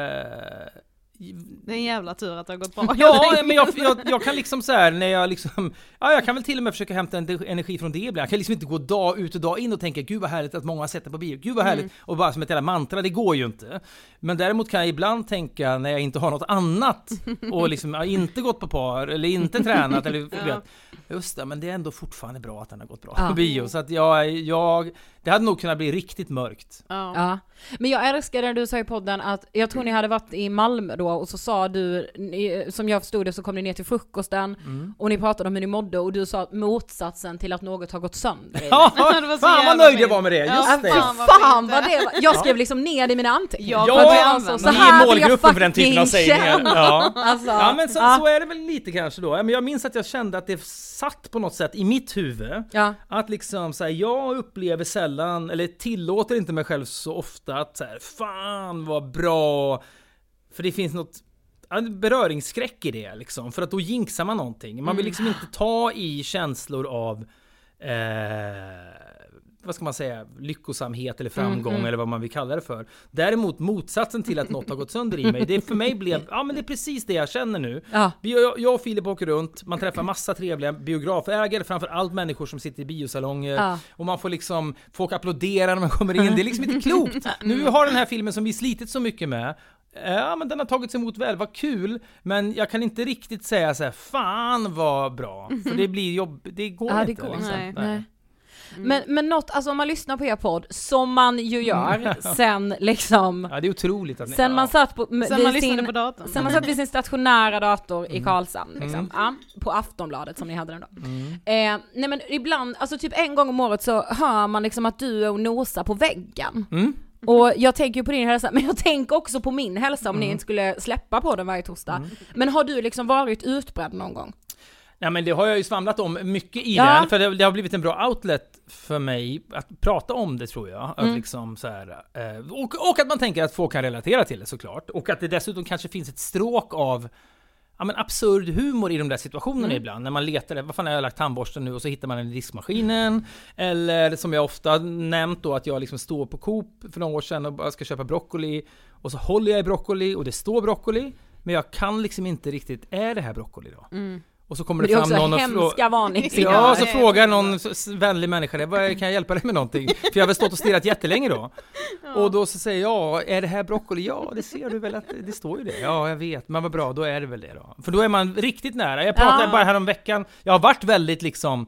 det är en jävla tur att det har gått bra. Ja, men jag, jag, jag kan liksom så här, när jag liksom, ja, jag kan väl till och med försöka hämta en energi från det ibland. Jag kan liksom inte gå dag ut och dag in och tänka, gud vad härligt att många har sett det på bio. Gud vad härligt. Mm. Och bara som ett jävla mantra, det går ju inte. Men däremot kan jag ibland tänka, när jag inte har något annat och liksom jag har inte gått på par eller inte tränat eller ja. vet, just det, men det är ändå fortfarande bra att den har gått bra ja. på bio. Så att jag, jag, det hade nog kunnat bli riktigt mörkt. Ja. ja. Men jag älskar det du sa i podden, att jag tror ni hade varit i Malmö då då och så sa du, ni, som jag förstod det så kom ni ner till frukosten Mm. och ni pratade om hur ni mådde och du sa motsatsen till att något har gått sönder. Ja, Det var så fan vad jävla nöjd jag fint. var med det, just Ja, det. fan. Fan vad det var. Jag skrev liksom ner det i mina anteckningar. Ja, För att ja, jag ansåg, men så Ni här är vill jag målgruppen för den typen av fucking sägningar. känna. Ja. Alltså, Ja, men så, ja. så är det väl lite kanske då. Ja, men jag minns att jag kände att det satt på något sätt i mitt huvud. Ja. Att liksom så här, jag upplever sällan, eller tillåter inte mig själv så ofta att så här, fan vad bra. För det finns något beröringsskräck i det liksom. För att då jinxar man någonting. Man vill liksom inte ta i känslor av eh, vad ska man säga, lyckosamhet eller framgång Mm, mm. eller vad man vill kalla det för. Däremot motsatsen till att något har gått sönder i mig, det för mig blev, ja men det är precis det jag känner nu. Ja. Vi, jag, jag och Filip åker runt, man träffar massa trevliga biografägare, framförallt människor som sitter i biosalonger, Ja. och man får liksom, folk applåderar när man kommer in, det är liksom inte klokt. Nu har den här filmen som vi slitit så mycket med, ja men den har tagits emot väl, vad kul, men jag kan inte riktigt säga så här, fan vad bra, för det blir jobb, det går Ja, det inte. går. Liksom. Nej. Nej. Men, men något, alltså om man lyssnar på er podd, som man ju gör, sen liksom, Ja, det är otroligt att ni, sen man ja. satt på, med- Sen vid man lyssnade sin, på datorn. sen man satt vid sin stationära dator i Karlshamn, liksom, Mm. ja, på Aftonbladet som ni hade den då. Mm. Eh, nej men ibland, alltså typ en gång om året så hör man liksom att du är och nosar på väggen. Mm. Och jag tänker ju på din hälsa, men jag tänker också på min hälsa om Mm. ni inte skulle släppa på den varje torsdag. Men har du liksom varit utbredd någon gång? Ja, men det har jag ju svamlat om mycket i Ja. den, för det, det har blivit en bra outlet för mig att prata om det, tror jag. Att Mm. liksom så här, eh, och, och att man tänker att folk kan relatera till det, såklart. Och att det dessutom kanske finns ett stråk av, ja, men absurd humor i de där situationerna Mm. ibland. När man letar, vad fan har jag lagt tandborsten nu? Och så hittar man den i diskmaskinen. Eller som jag ofta nämnt då, att jag liksom står på Coop för några år sedan och bara ska köpa broccoli. Och så håller jag i broccoli och det står broccoli. Men jag kan liksom inte riktigt, är det här broccoli då? Mm. Och så kommer Det det är fram också någon och hemska frå- varningssignaler. Ja, så frågar någon s- s- vänlig människa det, "Vad är- kan jag hjälpa dig med någonting?" För jag har väl stått och stirrat jättelänge då. Och då så säger jag, är det här broccoli? Ja, det ser du väl att det står ju det. Ja, jag vet, men vad bra, då är det väl det då. För då är man riktigt nära. Jag pratade Ja. bara här om veckan, jag har varit väldigt liksom,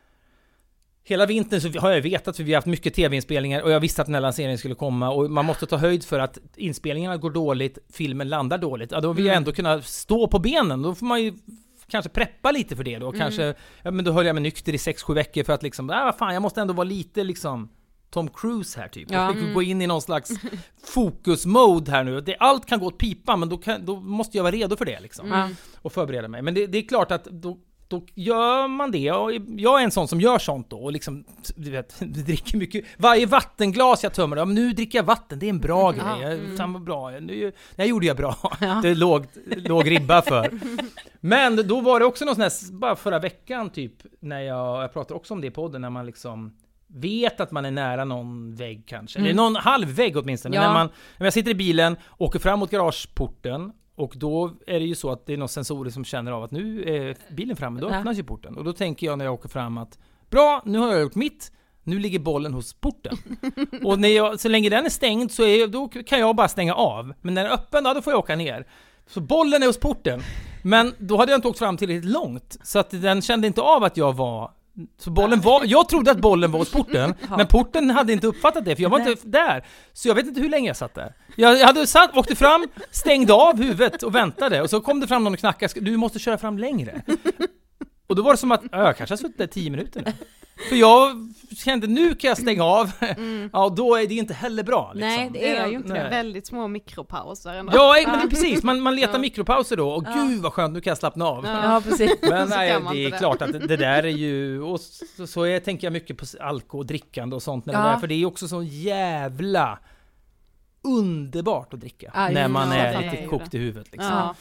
hela vintern så har jag vetat, för vi har haft mycket tv-inspelningar och jag visste att den här lanseringen skulle komma, och man måste ta höjd för att inspelningarna går dåligt, filmen landar dåligt. Ja, då vill jag ändå kunna stå på benen. Då får man ju kanske preppa lite för det då. Kanske, ja, men då höll jag mig nykter i sex sju veckor för att liksom, ah, vad fan, jag måste ändå vara lite liksom Tom Cruise här typ. Ja. Jag fick gå in i någon slags fokus-mode här nu. Det, allt kan gå åt pipa, men då, kan, då måste jag vara redo för det liksom. Mm. Och förbereda mig. Men det, det är klart att då, då gör man det. Och jag är en sån som gör sånt då. Och liksom, du vet, du dricker mycket. Varje vattenglas jag tömmer, ja, men nu dricker jag vatten. Det är en bra grej. Jag, fan vad bra. Nu, det här gjorde jag bra. Det är låg, låg ribba för. Men då var det också någon sån här, bara förra veckan typ, när jag, jag pratade också om det i podden, när man liksom vet att man är nära någon vägg kanske. Mm. Eller någon halv vägg åtminstone. Ja. När, man, när jag sitter i bilen, åker fram mot garageporten, och då är det ju så att det är någon sensorer som känner av att nu är bilen framme, då Ja. öppnas ju porten. Och då tänker jag när jag åker fram att bra, nu har jag gjort mitt, nu ligger bollen hos porten. Och när jag, så länge den är stängd så är, då kan jag bara stänga av. Men när den är öppen, då får jag åka ner. Så bollen är hos porten. Men då hade jag inte åkt fram tillräckligt långt, så att den kände inte av att jag var... Så bollen var, jag trodde att bollen var hos porten, men porten hade inte uppfattat det, för jag var inte där. Så jag vet inte hur länge jag satt där. Jag, jag hade satt, åkte fram, stängde av huvudet och väntade, och så kom det fram någon och knackade, du måste köra fram längre. Och då var det som att, ja, jag kanske har suttit där tio minuter nu. För jag kände, nu kan jag stänga av. Mm. Ja, då är det inte heller bra. Liksom. Nej, det är ju inte Det det. är väldigt små mikropauser ändå. Ja, men det är precis. Man, man letar Ja. mikropauser då. Och Ja. gud vad skönt, nu kan jag slappna av. Ja, precis. Men Så nej, kan man det är inte det. klart att det, det där är ju... Och så, så jag tänker jag mycket på alkohol, drickande och sånt. När det Ja. där, för det är ju också så jävla underbart att dricka. Ja, när man ja, är det är lite ju kokt det. i huvudet. Liksom. Ja.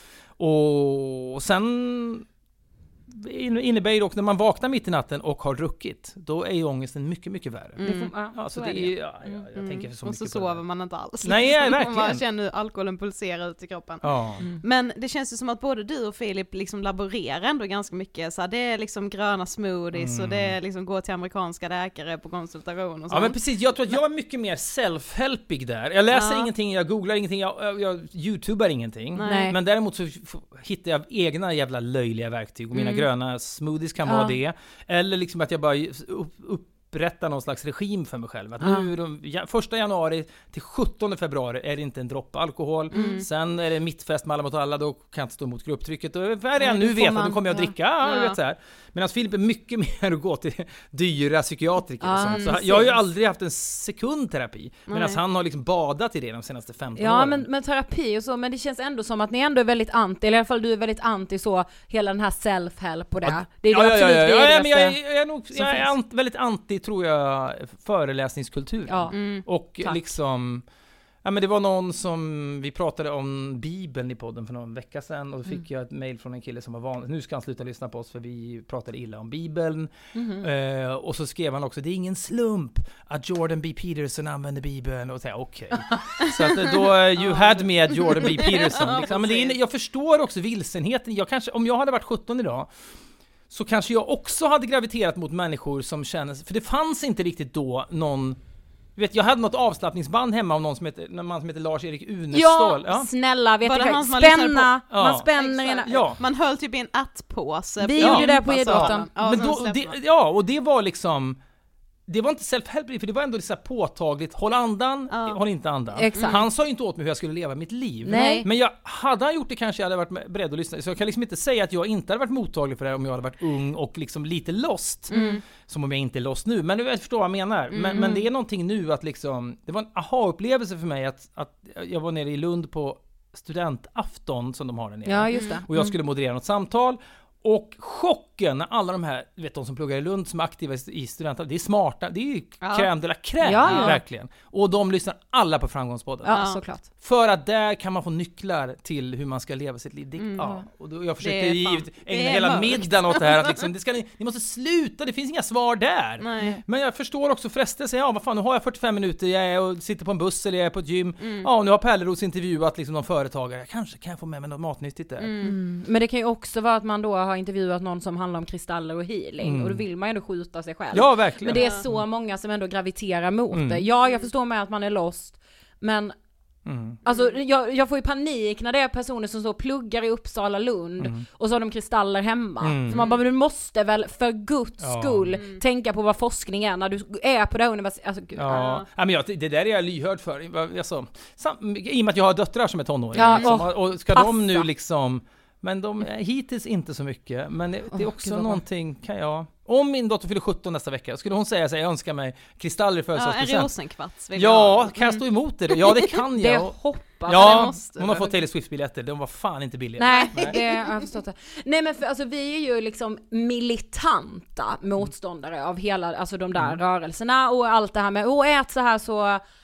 Och sen innebär ju också när man vaknar mitt i natten och har druckit, då är ju ångesten mycket, mycket värre. Det får, ja, Ja, så så det är är det. ju, ja, ja, jag tänker så och så mycket på det. sover man inte alls. Nej, ja, Man verkligen. bara känner hur alkoholen pulserar ut i kroppen. Ja. Men det känns ju som att både du och Filip liksom laborerar ändå ganska mycket. Så här, det är liksom gröna smoothies Mm. och det är liksom gå till amerikanska läkare på konsultation och Ja, sånt. men precis. Jag tror att jag är mycket mer self-helpig där. Jag läser Ja. ingenting, jag googlar ingenting, jag, jag, jag youtubar ingenting. Nej. Men däremot så f- hittar jag egna jävla löjliga verktyg. Och mina Mm. gröna smoothies kan Ja. vara det. Eller liksom att jag bara upp, upp, upprätta någon slags regim för mig själv. Att Ja. nu, de, ja, första januari till sjuttonde februari är det inte en droppe alkohol. Mm. Sen är det mittfest med alla mot alla, då kan jag inte stå emot grupptrycket. Och vad är det jag Nej, nu då får vet, man- då kommer jag att ja. dricka. Ja. Ja. Vet så här. Medan Filip är mycket mer att gå till dyra psykiatriker. Ja, och sånt. Så precis. jag har ju aldrig haft en sekund terapi. Medan Nej. han har liksom badat i det de senaste femton Ja, åren. men, men terapi och så, men det känns ändå som att ni ändå är väldigt anti, eller i alla fall du är väldigt anti så, hela den här self-help och det. Ja, Det är ja, det ja, absolut ja, ja, ja, vidrigaste. men jag, är- jag är, nog, som jag är finns. ant, väldigt anti, tror jag, föreläsningskulturen. Ja. Mm. Och Tack. liksom, ja men det var någon som, vi pratade om Bibeln i podden för någon vecka sedan, och då fick Mm. jag ett mejl från en kille som var vanlig, nu ska han sluta lyssna på oss för vi pratade illa om Bibeln. Mhm. Eh, och så skrev han också, det är ingen slump att Jordan B. Peterson använder Bibeln, och så här, okej. Så att eh, då, eh, you had me at Jordan B. Peterson. Liksom. Men det är, jag förstår också vilsenheten, jag kanske, om jag hade varit sjutton idag, så kanske jag också hade graviterat mot människor som känner, för det fanns inte riktigt då någon, du vet, jag hade något avslappningsband hemma av någon som heter, en man som heter Lars-Erik Unestål. Ja, snälla, vet Var du det vad? han som man lyssnade Spänna, på? Ja. man spänner ena... Exakt. Ja. Man höll typ i en attpåse. Vi på gjorde det på gympasalen. idrotten. Ja, Men sen då, släppte det, man. ja, och det var liksom, det var inte self-help, för det var ändå så här påtagligt, håll andan, Ja. håll inte andan. Exakt. Han sa ju inte åt mig hur jag skulle leva mitt liv. Nej. Men jag, hade han gjort det kanske jag hade varit beredd att lyssna. Så jag kan liksom inte säga att jag inte hade varit mottaglig för det här om jag hade varit ung och liksom lite lost. Mm. Som om jag inte är lost nu. Men jag förstår vad jag menar. Men, men det är någonting nu att liksom, det var en aha-upplevelse för mig att, att jag var nere i Lund på studentafton som de har där nere. Ja, just det. Och jag skulle moderera något samtal. Och chocken när alla de här, du vet de som pluggar i Lund som är aktiva i studenter, det är smarta, det är ju Ja. crème de la crème, Ja, ja. verkligen. Och de lyssnar alla på Framgångspodden. Ja, Ja. såklart. För att där kan man få nycklar till hur man ska leva sitt liv. Det, Mm. ja. Och då, jag försökte Det är fan- givet det ägna är hela mörkt. middagen åt det här, att liksom, det ska ni, ni måste sluta, det finns inga svar där. Nej. Men jag förstår också frestelsen, ja vad fan, nu har jag fyrtiofem minuter, jag är och sitter på en buss eller jag är på ett gym. Mm. Ja, och nu har Pärleros intervjuat liksom någon företagare, kanske kan jag få med mig något matnyttigt där. Mm. Men det kan ju också vara att man då har intervjuat någon som handlar om kristaller och healing, Mm. och då vill man ju ändå skjuta sig själv. Ja, verkligen. Men det är så många som ändå graviterar mot Mm. det. Ja, jag förstår med att man är lost, men Mm. alltså, jag, jag får ju panik när det är personer som så pluggar i Uppsala, Lund, Mm. och så har de kristaller hemma. Mm. Så man bara, men du måste väl för guds Ja. skull Mm. tänka på vad forskning är när du är på det här universitetet. Alltså, gud. Ja, ja, men jag, det där är jag lyhörd för. Alltså, sam, I och med att jag har döttrar som är tonåringar. Ja, liksom, åh, och ska passa. de nu liksom... Men de är hittills inte så mycket. Men det, det är Åh, också gud, vad någonting, kan jag... Om min dotter fyller sjutton nästa vecka, skulle hon säga sig, jag önskar mig kristaller i Ja, en födelsedagspresent. rosenkvarts vill jag Ja, ha. kan jag stå emot det? Ja, det kan Det jag. hoppas det Ja, måste hon har du. fått Taylor Swift-biljetter. De var fan inte billiga. Nej, det har jag förstått det. Nej, men för, alltså, vi är ju liksom militanta motståndare av hela, alltså de där Mm. rörelserna och allt det här med, åh ät så här så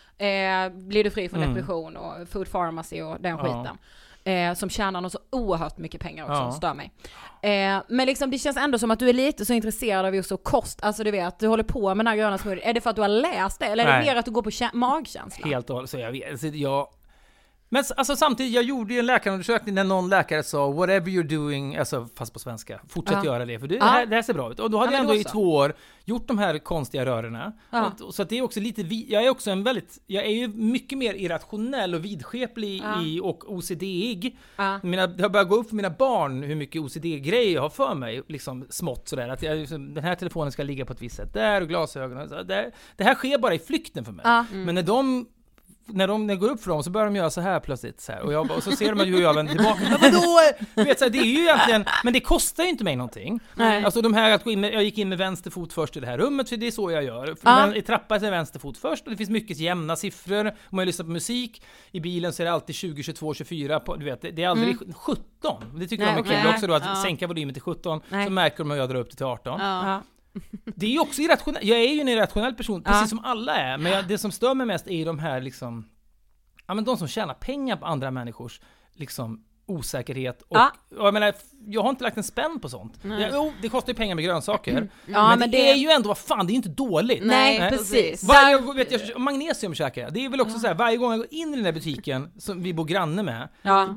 eh, blir du fri från Mm. depression och food pharmacy och den Ja. skiten. Eh, som tjänar något så oerhört mycket pengar också, Ja. som stör mig. Eh, men liksom det känns ändå som att du är lite så intresserad av just så kost, alltså du vet, du håller på med den här gröna smoothie. Är det för att du har läst det, eller är det Nej. mer att du går på kä- magkänsla? Helt och hållet, så jag vet. Alltså, jag... Men alltså samtidigt, jag gjorde ju en läkarundersökning när någon läkare sa whatever you're doing, alltså fast på svenska, fortsätt Ja. göra det, för det, Ja. det, här, det här ser bra ut. Och då hade Ja, jag men ändå då i så. två år gjort de här konstiga rörorna. Ja. Och, så att det är också lite, vi, jag är också en väldigt, jag är ju mycket mer irrationell och vidskeplig Ja. i, och O C D-ig. Ja. Mina, det har börjat gå upp för mina barn hur mycket O C D-grejer jag har för mig, liksom smått sådär. Att jag, liksom, den här telefonen ska ligga på ett visst sätt där, och glasögonen. Så det, det här sker bara i flykten för mig. Ja. Men när de när de när det går upp för dem så börjar de göra så här plötsligt så här. Och, jag, bara- och så ser de hur jag vänder tillbaka. Men vadå? Du vet, så här, det är ju egentligen, men det kostar ju inte mig någonting. Nej. Alltså de här att gå in med, jag gick in med vänster fot först i det här rummet, för det är så jag gör. För Ja. men i trappan är vänster fot först, och det finns mycket jämna siffror. Om jag lyssnar på musik i bilen så är det alltid tjugo, tjugotvå, tjugofyra på, du vet, det, det är aldrig sjutton. Det tycker Nej, de är kul okej. också då, att Ja. sänka volymen till sjutton, Nej. så märker de att jag drar upp det till arton. Ja. Ja. Det är ju också irrationellt. Jag är ju en irrationell person, Ja. precis som alla är. Men jag, det som stör mig mest är ju de här liksom, ja men de som tjänar pengar på andra människors liksom osäkerhet. Och, Ja. och jag menar, jag har inte lagt en spänn på sånt. Nej. Jag, jo, det kostar ju pengar med grönsaker. Ja, men, men det, det- är ju ändå, vad fan, det är ju inte dåligt. Nej, Nej. precis. Varje, Där- jag, vet, jag, magnesium käkar jag. Det är väl också så här, varje gång jag går in i den där butiken som vi bor granne med, Ja.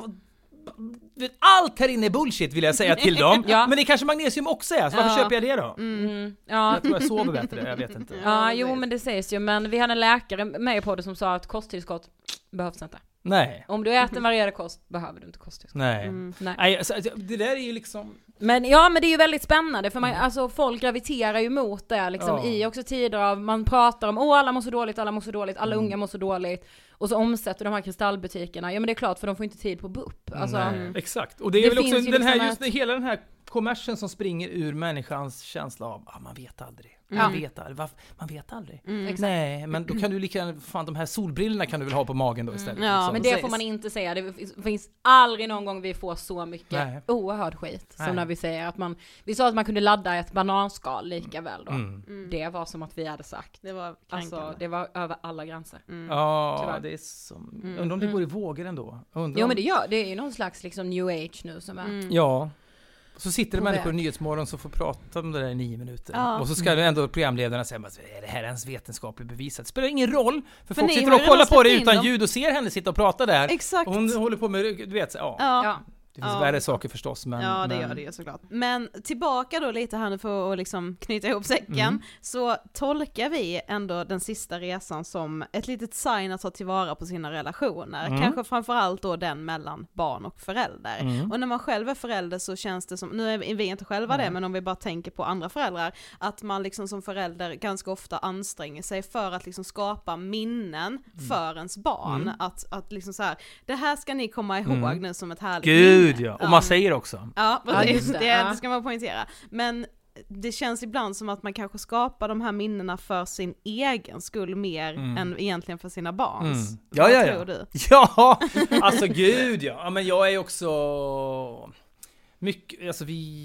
vet, allt här inne är bullshit vill jag säga till dem. Ja. Men det kanske magnesium också är, så varför Ja. köper jag det då? Mm. Ja. Jag tror jag sover bättre, jag vet inte. Ja, jo men det sägs ju, men vi hade en läkare med på det som sa att kosttillskott behövs inte. Nej. Om du äter en varierad kost behöver du inte kosttillskott. Nej. Mm, nej. Nej, alltså, alltså, det där är ju liksom... Men ja, men det är ju väldigt spännande för man, alltså, folk graviterar ju mot det liksom, Ja. i också tider av, man pratar om åh alla mår så dåligt, alla mår så dåligt, alla Mm. unga mår så dåligt och så omsätter de här kristallbutikerna, ja men det är klart för de får inte tid på B U P. Alltså, Nej, exakt. Och det är Det väl också finns ju den här, liksom just ett- hela den här kommersen som springer ur människans känsla av ah, man vet aldrig. Man Mm. vet aldrig. Varför? Man vet aldrig. Mm. Nej, men då kan du lika gärna, fan de här solbrillorna kan du väl ha på magen då istället. Ja, liksom. men det precis. får man inte säga, det finns aldrig någon gång vi får så mycket Nej. oerhörd skit som Nej. när vi säger att man, vi sa att man kunde ladda ett bananskal lika väl då. Mm. Det var som att vi hade sagt. Det var kränkande. Alltså, det var över alla gränser. Mm. Ja, Tyvärr. det är som... Mm. Undrar om det Mm. går i vågor ändå. Undrar Jo om- men det gör, det är ju någon slags liksom new age nu som är. Mm. Ja. Så sitter det På människor i väg. Nyhetsmorgon som får prata om det där i nio minuter. Ja. Och så ska ändå programledarna säga att är det här ens vetenskapligt bevisat? Det spelar ingen roll. För, För folk ni sitter har och ju kollar redan på det släppt in utan dem. ljud och ser henne sitta och prata där. Exakt. Och hon håller på med, du vet, ja. Ja. Ja. Det finns Ja. värre saker förstås. Men, Ja, det men, gör det ju såklart. Men tillbaka då lite här nu för att liksom knyta ihop säcken, Mm. så tolkar vi ändå den sista resan som ett litet sign att ta tillvara på sina relationer. Mm. Kanske framförallt då den mellan barn och förälder. Mm. Och när man själv är förälder så känns det som, nu är vi inte själva det, Mm. men om vi bara tänker på andra föräldrar, att man liksom som förälder ganska ofta anstränger sig för att liksom skapa minnen för ens barn. Mm. Att, att liksom så här, det här ska ni komma ihåg Mm. nu som ett härligt Gud minne. ja. Och man säger också. Ja, Ja, precis. just det. det, Ja. det ska man poängtera. Men det känns ibland som att man kanske skapar de här minnena för sin egen skull mer Mm. än egentligen för sina barns. Mm. Ja, Vad ja, tror ja. du? Ja, alltså gud ja. Ja, men jag är också mycket, alltså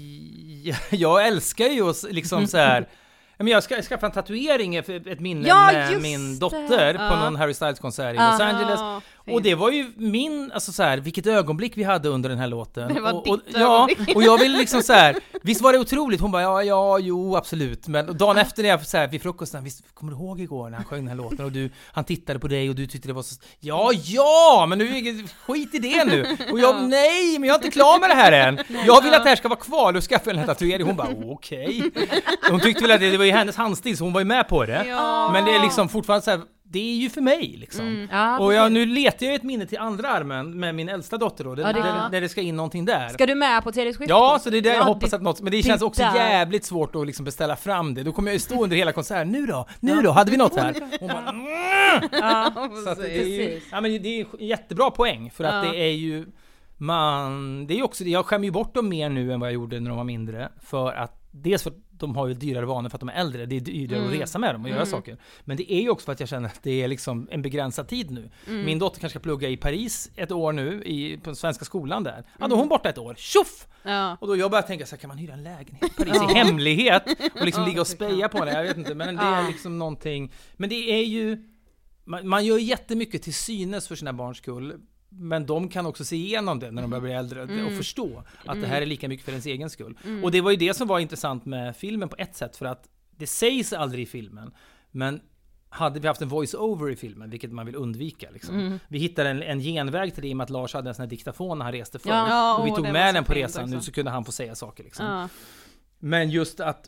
vi, jag älskar ju oss liksom så här. Men jag ska skaffa en tatuering för ett minne Ja, med just min det. dotter på Ja. någon Harry Styles-konsert i Ja. Los Angeles. Ja, Och det var ju min, alltså så här, vilket ögonblick vi hade under den här låten. Det var och, och, ditt ja, ögonblick. och jag vill liksom så här, visst var det otroligt? Hon bara, ja, ja, jo, absolut. Men dagen efter när jag så här, vid frukosten, visst, kommer du ihåg igår när han sjöng den här låten och du, han tittade på dig och du tyckte det var så, ja, ja, men nu är det skit i det nu. Och jag, nej, men jag är inte klar med det här än. Jag vill att det här ska vara kvar, då skaffar jag den här tatueringen. Hon bara, okej. Hon tyckte väl att det, det var ju hennes handstil, så hon var ju med på det. Ja. Men det är liksom fortfarande så här, det är ju för mig liksom. Mm. Ja, Och jag, precis. nu letar jag ett minne till andra armen med min äldsta dotter då, där, Ja, det- där, där det ska in någonting där. Ska du med på Teddy's skift? Ja, så det är där jag Ja, hoppas det- att något, men det det känns också där. jävligt svårt att liksom beställa fram det. Då kommer jag ju stå under hela konserten, nu då? Nu då? Hade vi något här? Hon bara, mm. Ja, Så att det är ju, precis. ja, men det är en jättebra poäng, för att Ja. det är ju, man, det är ju också, jag skämmer ju bort dem mer nu än vad jag gjorde när de var mindre, för att dels för att de har ju dyrare vanor för att de är äldre, det är dyrare Mm. att resa med dem och göra Mm. saker. Men det är ju också för att jag känner att det är liksom en begränsad tid nu. Mm. Min dotter kanske ska plugga i Paris ett år nu, i, på svenska skolan där. Ja, då är hon borta ett år. Tjoff! Ja. Och då jag börjar tänka så här, kan man hyra en lägenhet i Paris i hemlighet och liksom Ja, ligga och det kan speja på det? Jag vet inte, men det är Ja. liksom någonting. Men det är ju, man, man gör jättemycket till synes för sina barns skull. Men de kan också se igenom det när de börjar bli äldre Mm. och förstå att Mm. det här är lika mycket för ens egen skull. Mm. Och det var ju det som var intressant med filmen på ett sätt, för att det sägs aldrig i filmen, men hade vi haft en voice-over i filmen, vilket man vill undvika liksom. Mm. Vi hittade en, en genväg till det i och med att Lars hade en sån här diktafon när han reste förr. Ja. Ja, och vi åh, tog det var med så den på fint resan också. nu, så kunde han få säga saker liksom. Ja. Men just att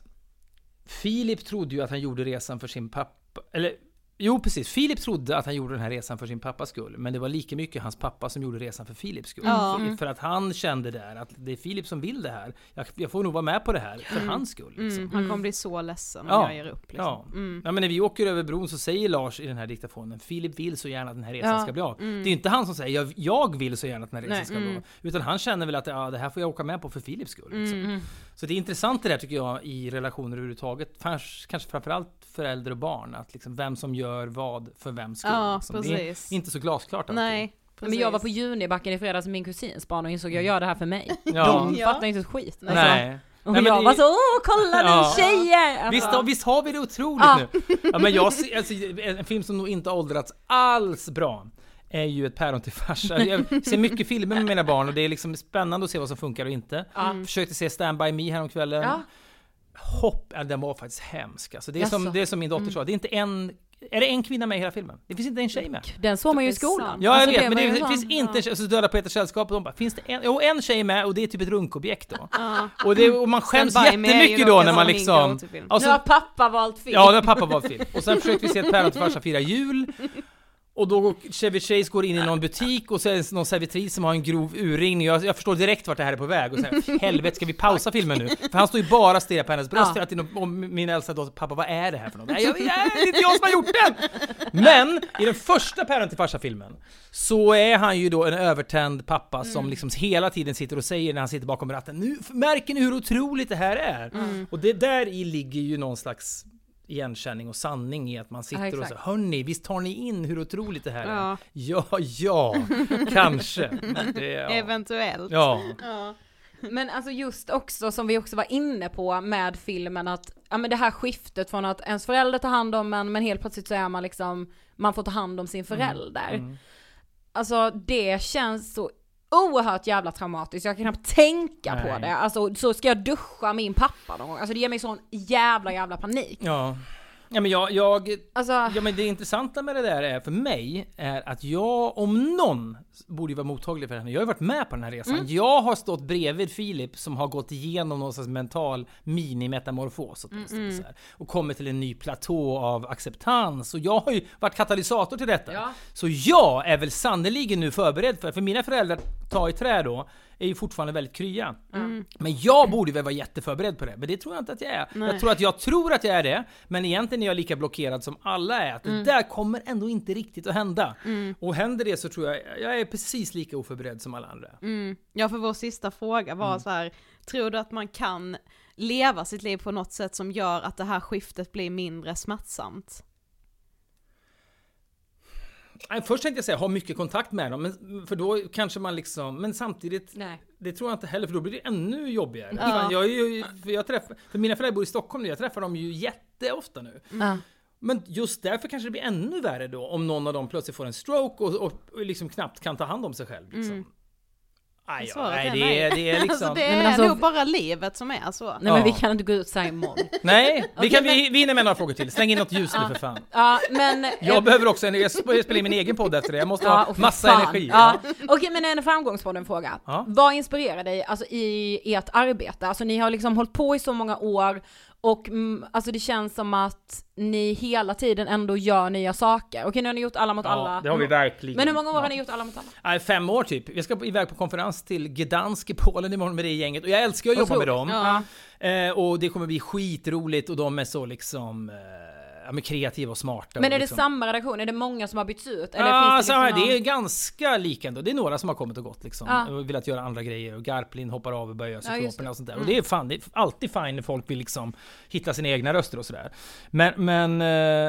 Filip trodde ju att han gjorde resan för sin pappa, eller jo precis, Filip trodde att han gjorde den här resan för sin pappas skull, men det var lika mycket hans pappa som gjorde resan för Filips skull. Ja. För, för att han kände där att det är Filip som vill det här. Jag, jag får nog vara med på det här för Mm. hans skull. Liksom. Mm. Han kommer bli så ledsen om Ja. jag ger upp. Liksom. Ja. Mm. Ja, men när vi åker över bron så säger Lars i den här diktafonen, Filip vill så gärna att den här resan Ja. ska bli av. Mm. Det är inte han som säger, jag, jag vill så gärna att den här resan Nej. ska bli Mm. av. Utan han känner väl att ja, det här får jag åka med på för Filips skull. Liksom. Mm. Så det är intressant det där tycker jag i relationer överhuvudtaget. Fans, kanske framförallt förälder och barn. Att liksom vem som gör vad för vem skull. Ja, liksom. Det precis. är inte så glasklart alltid. Nej. Men jag var på Junibacken i fredags med min kusins barn och insåg jag gör det här för mig. Ja. De Ja. fattar inte ett skit. Alltså. Nej. Och Nej, men jag det- var så, åh kolla nu Ja. tjejer! Alltså. Visst, har- visst har vi det otroligt Ja. nu? Ja, men jag ser, alltså, en film som nog inte har åldrats alls bra är ju Ett päron till farsa. Jag ser mycket filmer med mina barn och det är liksom spännande att se vad som funkar och inte. Ja. Försökte se Stand By Me häromkvällen. Ja. Hopp, ja, den var faktiskt hemsk. Alltså, det, är som, Jaså? det är som min dotter Mm. sa, det är inte en... Är det en kvinna med i hela filmen? Det finns inte en tjej med. Den såg man ju i Det är skolan. sant. Ja, jag Alltså, vet, det men var det, ju det sån- finns inte en tjej, så döda på ett sällskap och de bara, finns det en, jo, en tjej med och det är typ ett runkobjekt då. Ja. Och, det, och man skäms Stand By Me är ju jättemycket dock då en när man sån liksom... go-to-film. Alltså, Nu har pappa valt film. ja, det har pappa valt film. Och sen försökte vi se Ett päron till farsa fira jul. Och då Chevy Chase går in i någon butik och så är det någon servitris som har en grov urringning. Jag, jag förstår direkt vart det här är på väg. Och säger, helvete, ska vi pausa filmen nu? För han står ju bara stirrar på hennes bröst. Ja. Och min äldsta dotter, pappa, vad är det här för något? Nej, jag, det är inte jag som har gjort den! Men i den första Päron till farsa-filmen så är han ju då en övertänd pappa mm. som liksom hela tiden sitter och säger när han sitter bakom ratten, nu märker ni hur otroligt det här är? Mm. Och det där i ligger ju någon slags igenkänning och sanning i att man sitter ja, och säger, hörni, visst tar ni in hur otroligt det här ja. är? Ja, ja, kanske. Det, ja. Eventuellt. Ja. ja. Men alltså just också, som vi också var inne på med filmen, att ja, men det här skiftet från att ens förälder tar hand om en, men helt plötsligt så är man liksom, man får ta hand om sin förälder. Mm. Mm. Alltså det känns så oerhört jävla traumatiskt. Jag kan knappt tänka Nej. på det. Alltså så ska jag duscha min pappa någon gång. Alltså det ger mig sån jävla jävla panik. Ja. Ja men jag, jag alltså, ja men det intressanta med det där är för mig är att jag om någon borde ju vara mottaglig för henne. Jag har ju varit med på den här resan. Mm. Jag har stått bredvid Filip som har gått igenom någon slags mental mini-metamorfos och, mm. så här, och kommit till en ny platå av acceptans. Och jag har ju varit katalysator till detta. Ja. Så jag är väl sannoliken nu förberedd för, för mina föräldrar tar i trä då är ju fortfarande väldigt krya. Mm. Men jag borde väl vara jätteförberedd på det. Men det tror jag inte att jag är. Nej. Jag tror att jag tror att jag är det. Men egentligen är jag lika blockerad som alla är. Att mm. det där kommer ändå inte riktigt att hända. Mm. Och händer det så tror jag jag är precis lika oförberedd som alla andra. Mm. Ja, för vår sista fråga var mm. så här. Tror du att man kan leva sitt liv på något sätt som gör att det här skiftet blir mindre smärtsamt? Först tänkte jag säga, ha mycket kontakt med dem, men, för då kanske man liksom, men samtidigt, Nej. det tror jag inte heller, för då blir det ännu jobbigare. Ja. Fan, jag är ju, för, jag träffar, för mina föräldrar bor i Stockholm nu, jag träffar dem ju jätteofta nu. Mm. Men just därför kanske det blir ännu värre då, om någon av dem plötsligt får en stroke och, och, och liksom knappt kan ta hand om sig själv. Liksom. Mm. Aj, ja, nej, det är, det är liksom... Alltså, det är nej, men alltså, nog bara livet som är så. Nej, men ja. vi kan inte gå ut så här imorgon. Nej, vi kan vi, vi hinner med några frågor till. Släng in något ljus nu för fan. Ja, men... Jag äh, behöver också, en, jag spelar in min egen podd efter det. Jag måste ja, ha massa fan. energi. Ja. Ja. Okej, okay, men en framgångspodden fråga. Ja. Vad inspirerar dig alltså, i ert arbete? Alltså ni har liksom hållit på i så många år. Och mm, alltså det känns som att ni hela tiden ändå gör nya saker. Okej, nu har ni gjort Alla mot ja, alla. Det har vi verkligen. Men hur många år ja. har ni gjort Alla mot alla? Nej, fem år typ. Vi ska iväg på konferens till Gdansk i Polen imorgon med det gänget. Och jag älskar att jobba med dem. Ja. Eh, och det kommer bli skitroligt. Och de är så liksom... Eh, ja, men kreativa och smarta. Men är det liksom. samma redaktion? Är det många som har bytts ut? Eller ja, finns det, så liksom här, någon... det är ganska likande. Det är några som har kommit och gått liksom. Ja. Och velat göra andra grejer. Och Garplin hoppar av och börjar ja, cyklopen och sånt där. Mm. Och det är fan, det är alltid fine när folk vill liksom hitta sina egna röster och sådär. Men, men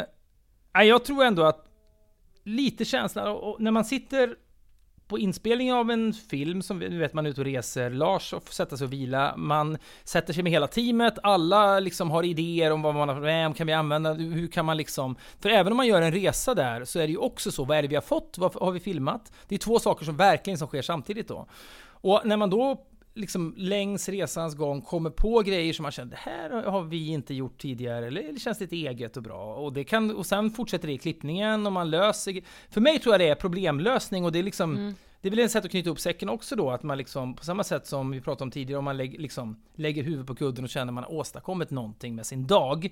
eh, jag tror ändå att lite känslan, och, och när man sitter på inspelningen av en film som nu vet man ut och reser, Lars får sätta sig och vila, man sätter sig med hela teamet, alla liksom har idéer om vad man har med, kan vi använda, hur kan man liksom, för även om man gör en resa där så är det ju också så, vad är det vi har fått, vad har vi filmat? Det är två saker som verkligen som sker samtidigt då. Och när man då liksom längs resans gång kommer på grejer som man känner, det här har vi inte gjort tidigare, eller det känns lite eget och bra, och det kan, och sen fortsätter det i klippningen och man löser, för mig tror jag det är problemlösning, och det är liksom mm. det är väl ett sätt att knyta upp säcken också då, att man liksom på samma sätt som vi pratade om tidigare, om man lägger, liksom, lägger huvudet på kudden och känner att man har åstadkommit någonting med sin dag,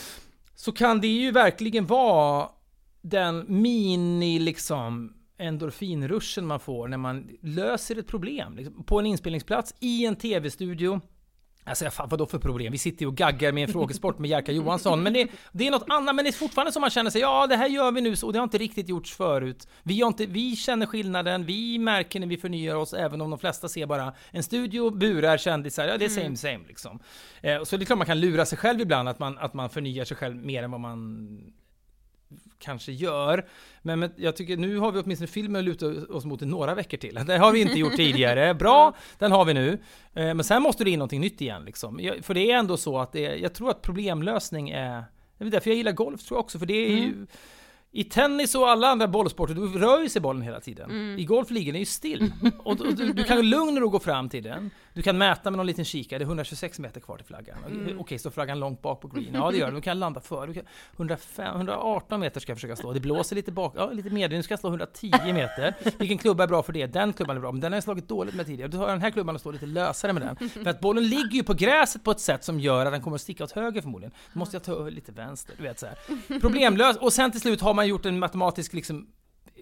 så kan det ju verkligen vara den mini liksom endorfinruschen man får när man löser ett problem liksom, på en inspelningsplats i en tv-studio. Alltså, fan, vad då för problem? Vi sitter ju och gaggar med en frågesport med Jerka Johansson, men det, det är något annat, men det är fortfarande som man känner sig, ja, det här gör vi nu, så det har inte riktigt gjorts förut. Vi, har inte, vi känner skillnaden, vi märker när vi förnyar oss, även om de flesta ser bara en studio, burar, kändisar, ja, det är same mm. same liksom. Eh, så det är klart man kan lura sig själv ibland, att man, att man förnyar sig själv mer än vad man kanske gör, men, men jag tycker nu har vi åtminstone filmen att luta oss mot i några veckor till. Det har vi inte gjort tidigare. Bra, den har vi nu. Eh, men sen måste det in någonting nytt igen liksom. Jag, för det är ändå så att det, jag tror att problemlösning är, det är därför jag gillar golf tror jag också, för det är mm. ju i tennis och alla andra bollsporter, du rör ju sig bollen hela tiden. Mm. I golf ligger den ju still. Och, och du, du kan lugn och gå fram till den. Du kan mäta med någon liten kikare. Det är hundratjugosex meter kvar till flaggan. Mm. Okej, okay, så flaggan långt bak på green. Ja, det gör det. Du kan landa för. Du kan, hundrafem, hundraarton meter ska jag försöka slå. Det blåser lite bak. Ja, lite medel. Nu ska jag slå hundratio meter. Vilken klubba är bra för det? Den klubban är bra. Men den har jag slagit dåligt med tidigare. Du tar den här klubban och står lite lösare med den. För att bollen ligger ju på gräset på ett sätt som gör att den kommer att sticka åt höger förmodligen. Då måste jag ta över lite vänster. Du vet så här. Problemlös. Och sen till slut har man gjort en matematisk liksom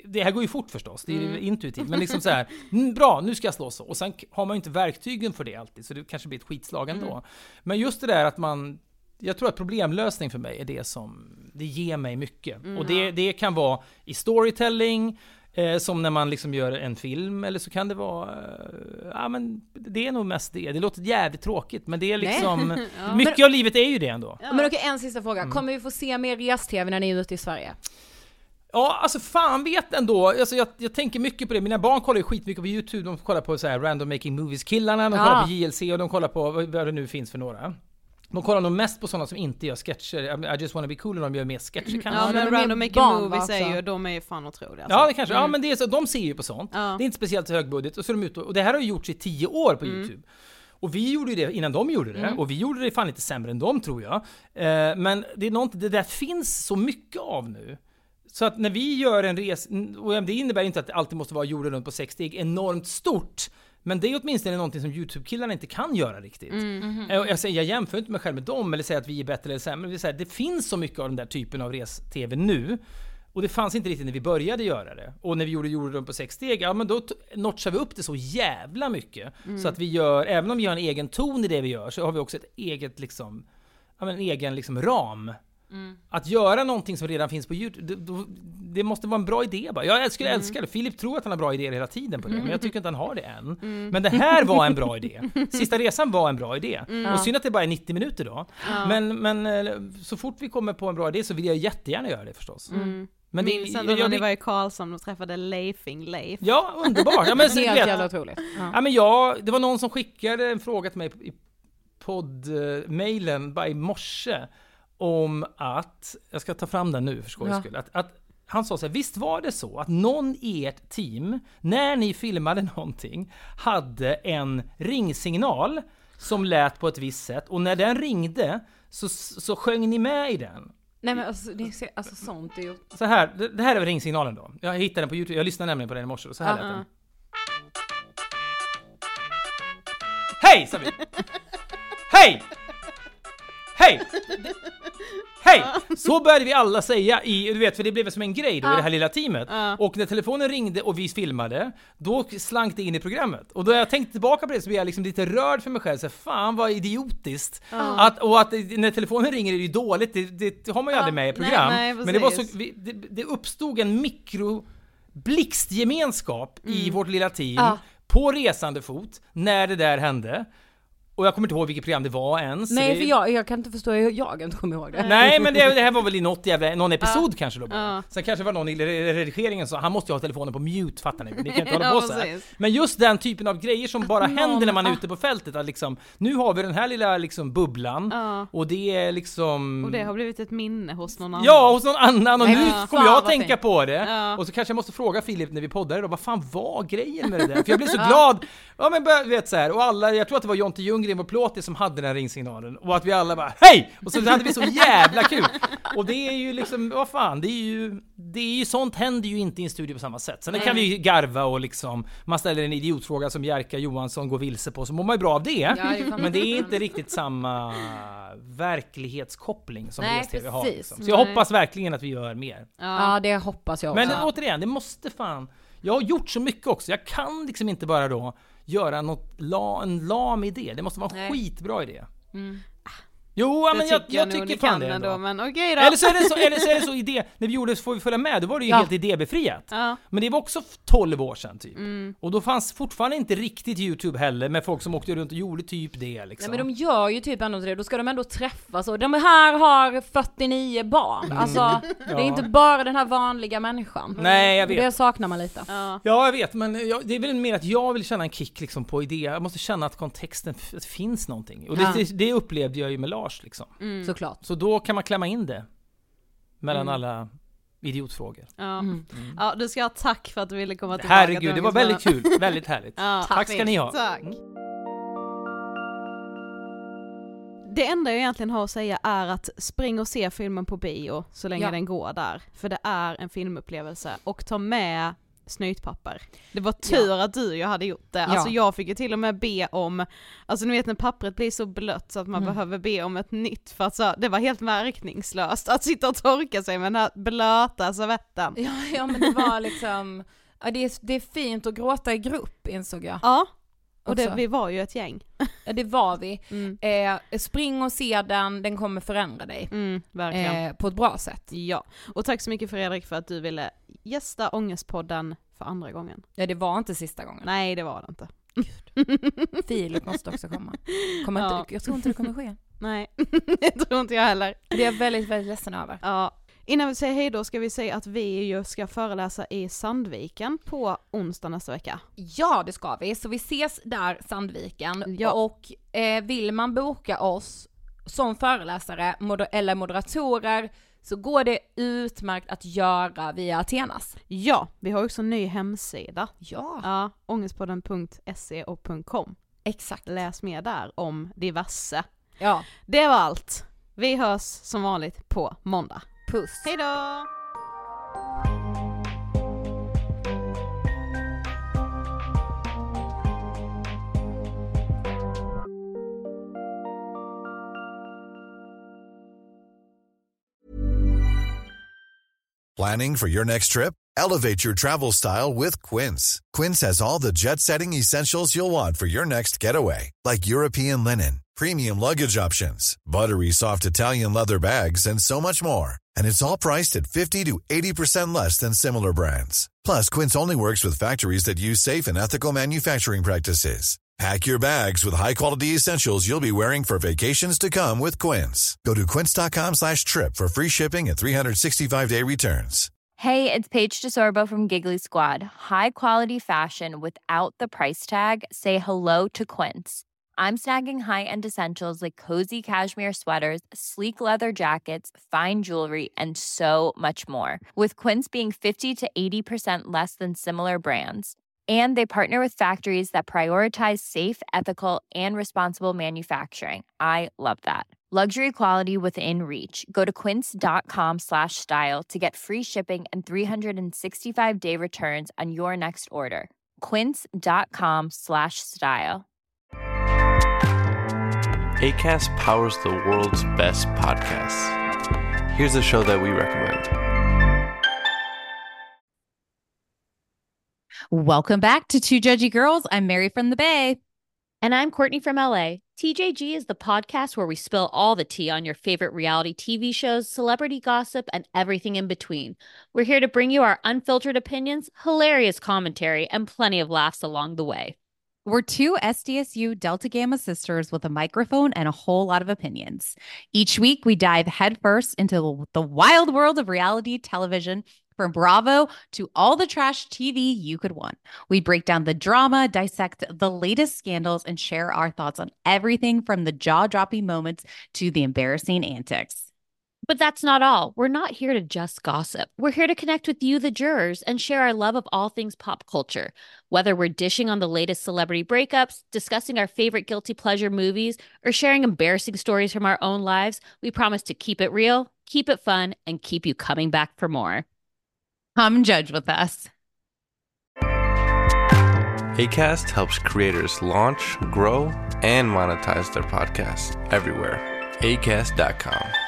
det här går ju fort förstås, det är mm. intuitivt, men liksom så här, bra, nu ska jag slå så. Och sen har man ju inte verktygen för det alltid, så det kanske blir ett skitslag ändå. Mm. Men just det där att man, jag tror att problemlösning för mig är det som, det ger mig mycket. Mm. Och det, det kan vara i storytelling, eh, som när man liksom gör en film, eller så kan det vara, eh, ja men det är nog mest det. Det låter jävligt tråkigt, men det är liksom, ja. mycket men, av livet är ju det ändå. Ja. Men okej, en sista fråga. Mm. Kommer vi få se mer res-tv när ni är ute i Sverige? Ja, alltså fan vet ändå. Alltså jag, jag tänker mycket på det. Mina barn kollar ju skitmycket på YouTube. De kollar på så här Random Making Movies-killarna. De ja. kollar på J L C och de kollar på vad det nu finns för några. De kollar nog mest på sådana som inte gör sketcher. I just wanna be cool, och de gör mer sketcher kanske. Ja, men Random Making Movies är ju, de är ju fan otroliga. Alltså. Ja, det kanske. Mm. Ja, men det är så, de ser ju på sånt. Ja. Det är inte speciellt högbudget. Och, så är de ute, och det här har ju gjorts i tio år på mm. YouTube. Och vi gjorde det innan de gjorde det. Mm. Och vi gjorde det fan inte sämre än de, tror jag. Eh, men det är något, det där finns så mycket av nu. Så att när vi gör en resa, och det innebär inte att det alltid måste vara jorden runt på sex steg enormt stort, men det är åtminstone någonting som YouTube-killarna inte kan göra riktigt. Mm, mm, jag, säger, jag jämför inte mig själv med dem eller säger att vi är bättre eller sämre, men det, säger, det finns så mycket av den där typen av res-tv nu, och det fanns inte riktigt när vi började göra det. Och när vi gjorde jorden runt på sex steg, ja men då t- notchar vi upp det så jävla mycket. Mm. Så att vi gör, även om vi har en egen ton i det vi gör, så har vi också ett eget liksom, ja men en egen liksom ram. Mm. Att göra någonting som redan finns på YouTube, det, det måste vara en bra idé bara. Jag skulle mm. älska det. Filip tror att han har bra idéer hela tiden på det, men jag tycker inte han har det än. Mm. Men det här var en bra idé. Sista resan var en bra idé. Mm. Och synd att det bara är nittio minuter då. Ja. Men, men så fort vi kommer på en bra idé så vill jag jättegärna göra det förstås. Mm. Men det, Minns ändå jag, jag, när ni var i Karlsson och träffade Leifing Leif. Ja, underbart. Ja, men, helt jävla otroligt. Ja. Ja, men jag, det var någon som skickade en fråga till mig i podd-mailen bara i morse. Om att, jag ska ta fram den nu för skojs skull, att, att han sa så här, visst var det så att någon i ert team, när ni filmade någonting, hade en ringsignal som lät på ett visst sätt, och när den ringde så, så sjöng ni med i den. Nej men alltså, det är, alltså sånt är ju... Så här, det, det här är ringsignalen då. Jag hittade den på YouTube, jag lyssnade nämligen på den i morse, och så här uh-huh. lät den. Hej, sa vi! Hej! Hej! Hej! Så började vi alla säga i, du vet, för det blev som en grej då uh. i det här lilla teamet. Uh. Och när telefonen ringde och vi filmade, då slank det in i programmet. Och då jag tänkte tillbaka på det så blev jag liksom lite rörd för mig själv. Så fan vad idiotiskt. Uh. Att, och att när telefonen ringer är det ju dåligt, det, det har man ju uh. aldrig med i program. Nej, nej, men det var så, vi, det, det uppstod en mikro blixtgemenskap mm. i vårt lilla team uh. på resande fot när det där hände. Och jag kommer inte ihåg vilket program det var ens. Nej, det... för jag, jag kan inte förstå hur jag inte kommer ihåg det. Nej, men det, det här var väl i något jävla, någon episod uh, kanske då bara. Uh. Sen kanske var någon i redigeringen så han måste ju ha telefonen på mute, fattar ni? Ni kan inte hålla på så här. Men just den typen av grejer som bara händer när man är ute på fältet. Att liksom, nu har vi den här lilla liksom, bubblan. Uh. Och det är liksom... Och det har blivit ett minne hos någon annan. Ja, hos någon annan. Och Nej, nu uh. kommer jag att tänka fint. på det. Uh. Och så kanske jag måste fråga Filip när vi poddar då, vad fan var grejen med det där? För jag blev så glad. Ja, men du vet så här. Och alla, jag tror att det var Jonte Ljunggren och Plåtis som hade den ringsignalen, och att vi alla bara hej! Och så hade vi så jävla kul. Och det är ju liksom, vad fan, det är ju det är ju sånt händer ju inte i en studio på samma sätt. Sen mm. kan vi ju garva och liksom, man ställer en idiotfråga som Jerka Johansson går vilse på, så mår man ju bra av det. Ja, det men det är inte riktigt samma verklighetskoppling som Nej, res-tv har. Liksom. Så jag Nej. hoppas verkligen att vi gör mer. Ja, ja det hoppas jag också. Men återigen, det måste fan, jag har gjort så mycket också. Jag kan liksom inte bara då göra något la, en lam idé. Det måste vara en Nej. skitbra idé. Mm. Jo, men jag, jag, jag tycker fan det ändå. Då, men okej då. Eller så är det så, eller så är det så idé. När vi gjorde Får vi följa med, då var det ju ja. helt idébefriat. Ja. Men det var också tolv år sedan typ. Mm. Och då fanns fortfarande inte riktigt YouTube heller, med folk som åkte runt och gjorde typ det liksom. Nej, men de gör ju typ ändå det. Då ska de ändå träffas och de här har fyrtionio barn. Mm. Alltså, ja. det är inte bara den här vanliga människan. Nej, jag vet. Det saknar man lite. Ja, ja jag vet, men jag, det är väl mer att jag vill känna en kick liksom på idé. Jag måste känna att kontexten att det finns någonting. Och det, ja. det, det upplevde jag ju med Lars liksom. Mm. Såklart. Så då kan man klämma in det mellan mm. alla idiotfrågor. Ja. Mm. Mm. Ja, du ska ha tack för att du ville komma tillbaka. Herregud, det var väldigt kul. Väldigt härligt. Ja, tack, tack ska ni ha. Tack. Mm. Det enda jag egentligen har att säga är att spring och se filmen på bio så länge ja. den går där. För det är en filmupplevelse. Och ta med snytpapper. Det var tur Ja. att du jag hade gjort det. Alltså Ja. jag fick ju till och med be om, alltså ni vet när pappret blir så blött så att man Mm. behöver be om ett nytt, för att så, det var helt verkningslöst att sitta och torka sig med den här blöta servetten. Ja, ja men det var liksom, ja, det, är, det är fint att gråta i grupp, insåg jag. Ja, och det, Också. vi var ju ett gäng. Ja, det var vi. Mm. Eh, spring och se den, den kommer förändra dig. Mm, verkligen. Eh, på ett bra sätt. Ja, och tack så mycket Fredrik för att du ville gästa Ångestpodden för andra gången. Ja, det var inte sista gången. Nej, det var det inte. Filip måste också komma. Kommer Ja. inte, jag tror inte det kommer ske. Nej, det tror inte jag heller. Det är jag väldigt, väldigt ledsen över. Ja. Innan vi säger hej då ska vi säga att vi ju ska föreläsa i Sandviken på onsdag nästa vecka. Ja, det ska vi. Så vi ses där, Sandviken. Ja. Och eh, vill man boka oss som föreläsare moder- eller moderatorer så går det utmärkt att göra via Athenas. Ja, vi har också en ny hemsida. Ja, Ja, ångestpodden punkt se och .com. exakt. Läs mer där om diverse. Ja, Det var allt. Vi hörs som vanligt på måndag. puss. Hej då! Planning for your next trip? Elevate your travel style with Quince. Quince has all the jet-setting essentials you'll want for your next getaway, like European linen, premium luggage options, buttery soft Italian leather bags, and so much more. And it's all priced at fifty to eighty percent less than similar brands. Plus, Quince only works with factories that use safe and ethical manufacturing practices. Pack your bags with high-quality essentials you'll be wearing for vacations to come with Quince. Go to quince.com slash trip for free shipping and three sixty-five day returns. Hey, it's Paige DeSorbo from Giggly Squad. High quality fashion without the price tag. Say hello to Quince. I'm snagging high-end essentials like cozy cashmere sweaters, sleek leather jackets, fine jewelry, and so much more. With Quince being fifty to eighty percent less than similar brands. And they partner with factories that prioritize safe, ethical, and responsible manufacturing. I love that. Luxury quality within reach. Go to quince.com slash style to get free shipping and three sixty-five day returns on your next order. Quince.com slash style. Acast powers the world's best podcasts. Here's a show that we recommend. Welcome back to Two Judgy Girls. I'm Mary from the Bay. And I'm Courtney from L A. T J G is the podcast where we spill all the tea on your favorite reality T V shows, celebrity gossip, and everything in between. We're here to bring you our unfiltered opinions, hilarious commentary, and plenty of laughs along the way. We're two S D S U Delta Gamma sisters with a microphone and a whole lot of opinions. Each week, we dive headfirst into the wild world of reality television, from Bravo to all the trash T V you could want. We break down the drama, dissect the latest scandals, and share our thoughts on everything from the jaw-dropping moments to the embarrassing antics. But that's not all. We're not here to just gossip. We're here to connect with you, the jurors, and share our love of all things pop culture. Whether we're dishing on the latest celebrity breakups, discussing our favorite guilty pleasure movies, or sharing embarrassing stories from our own lives, we promise to keep it real, keep it fun, and keep you coming back for more. Come judge with us. Acast helps creators launch, grow, and monetize their podcasts everywhere. acast dot com.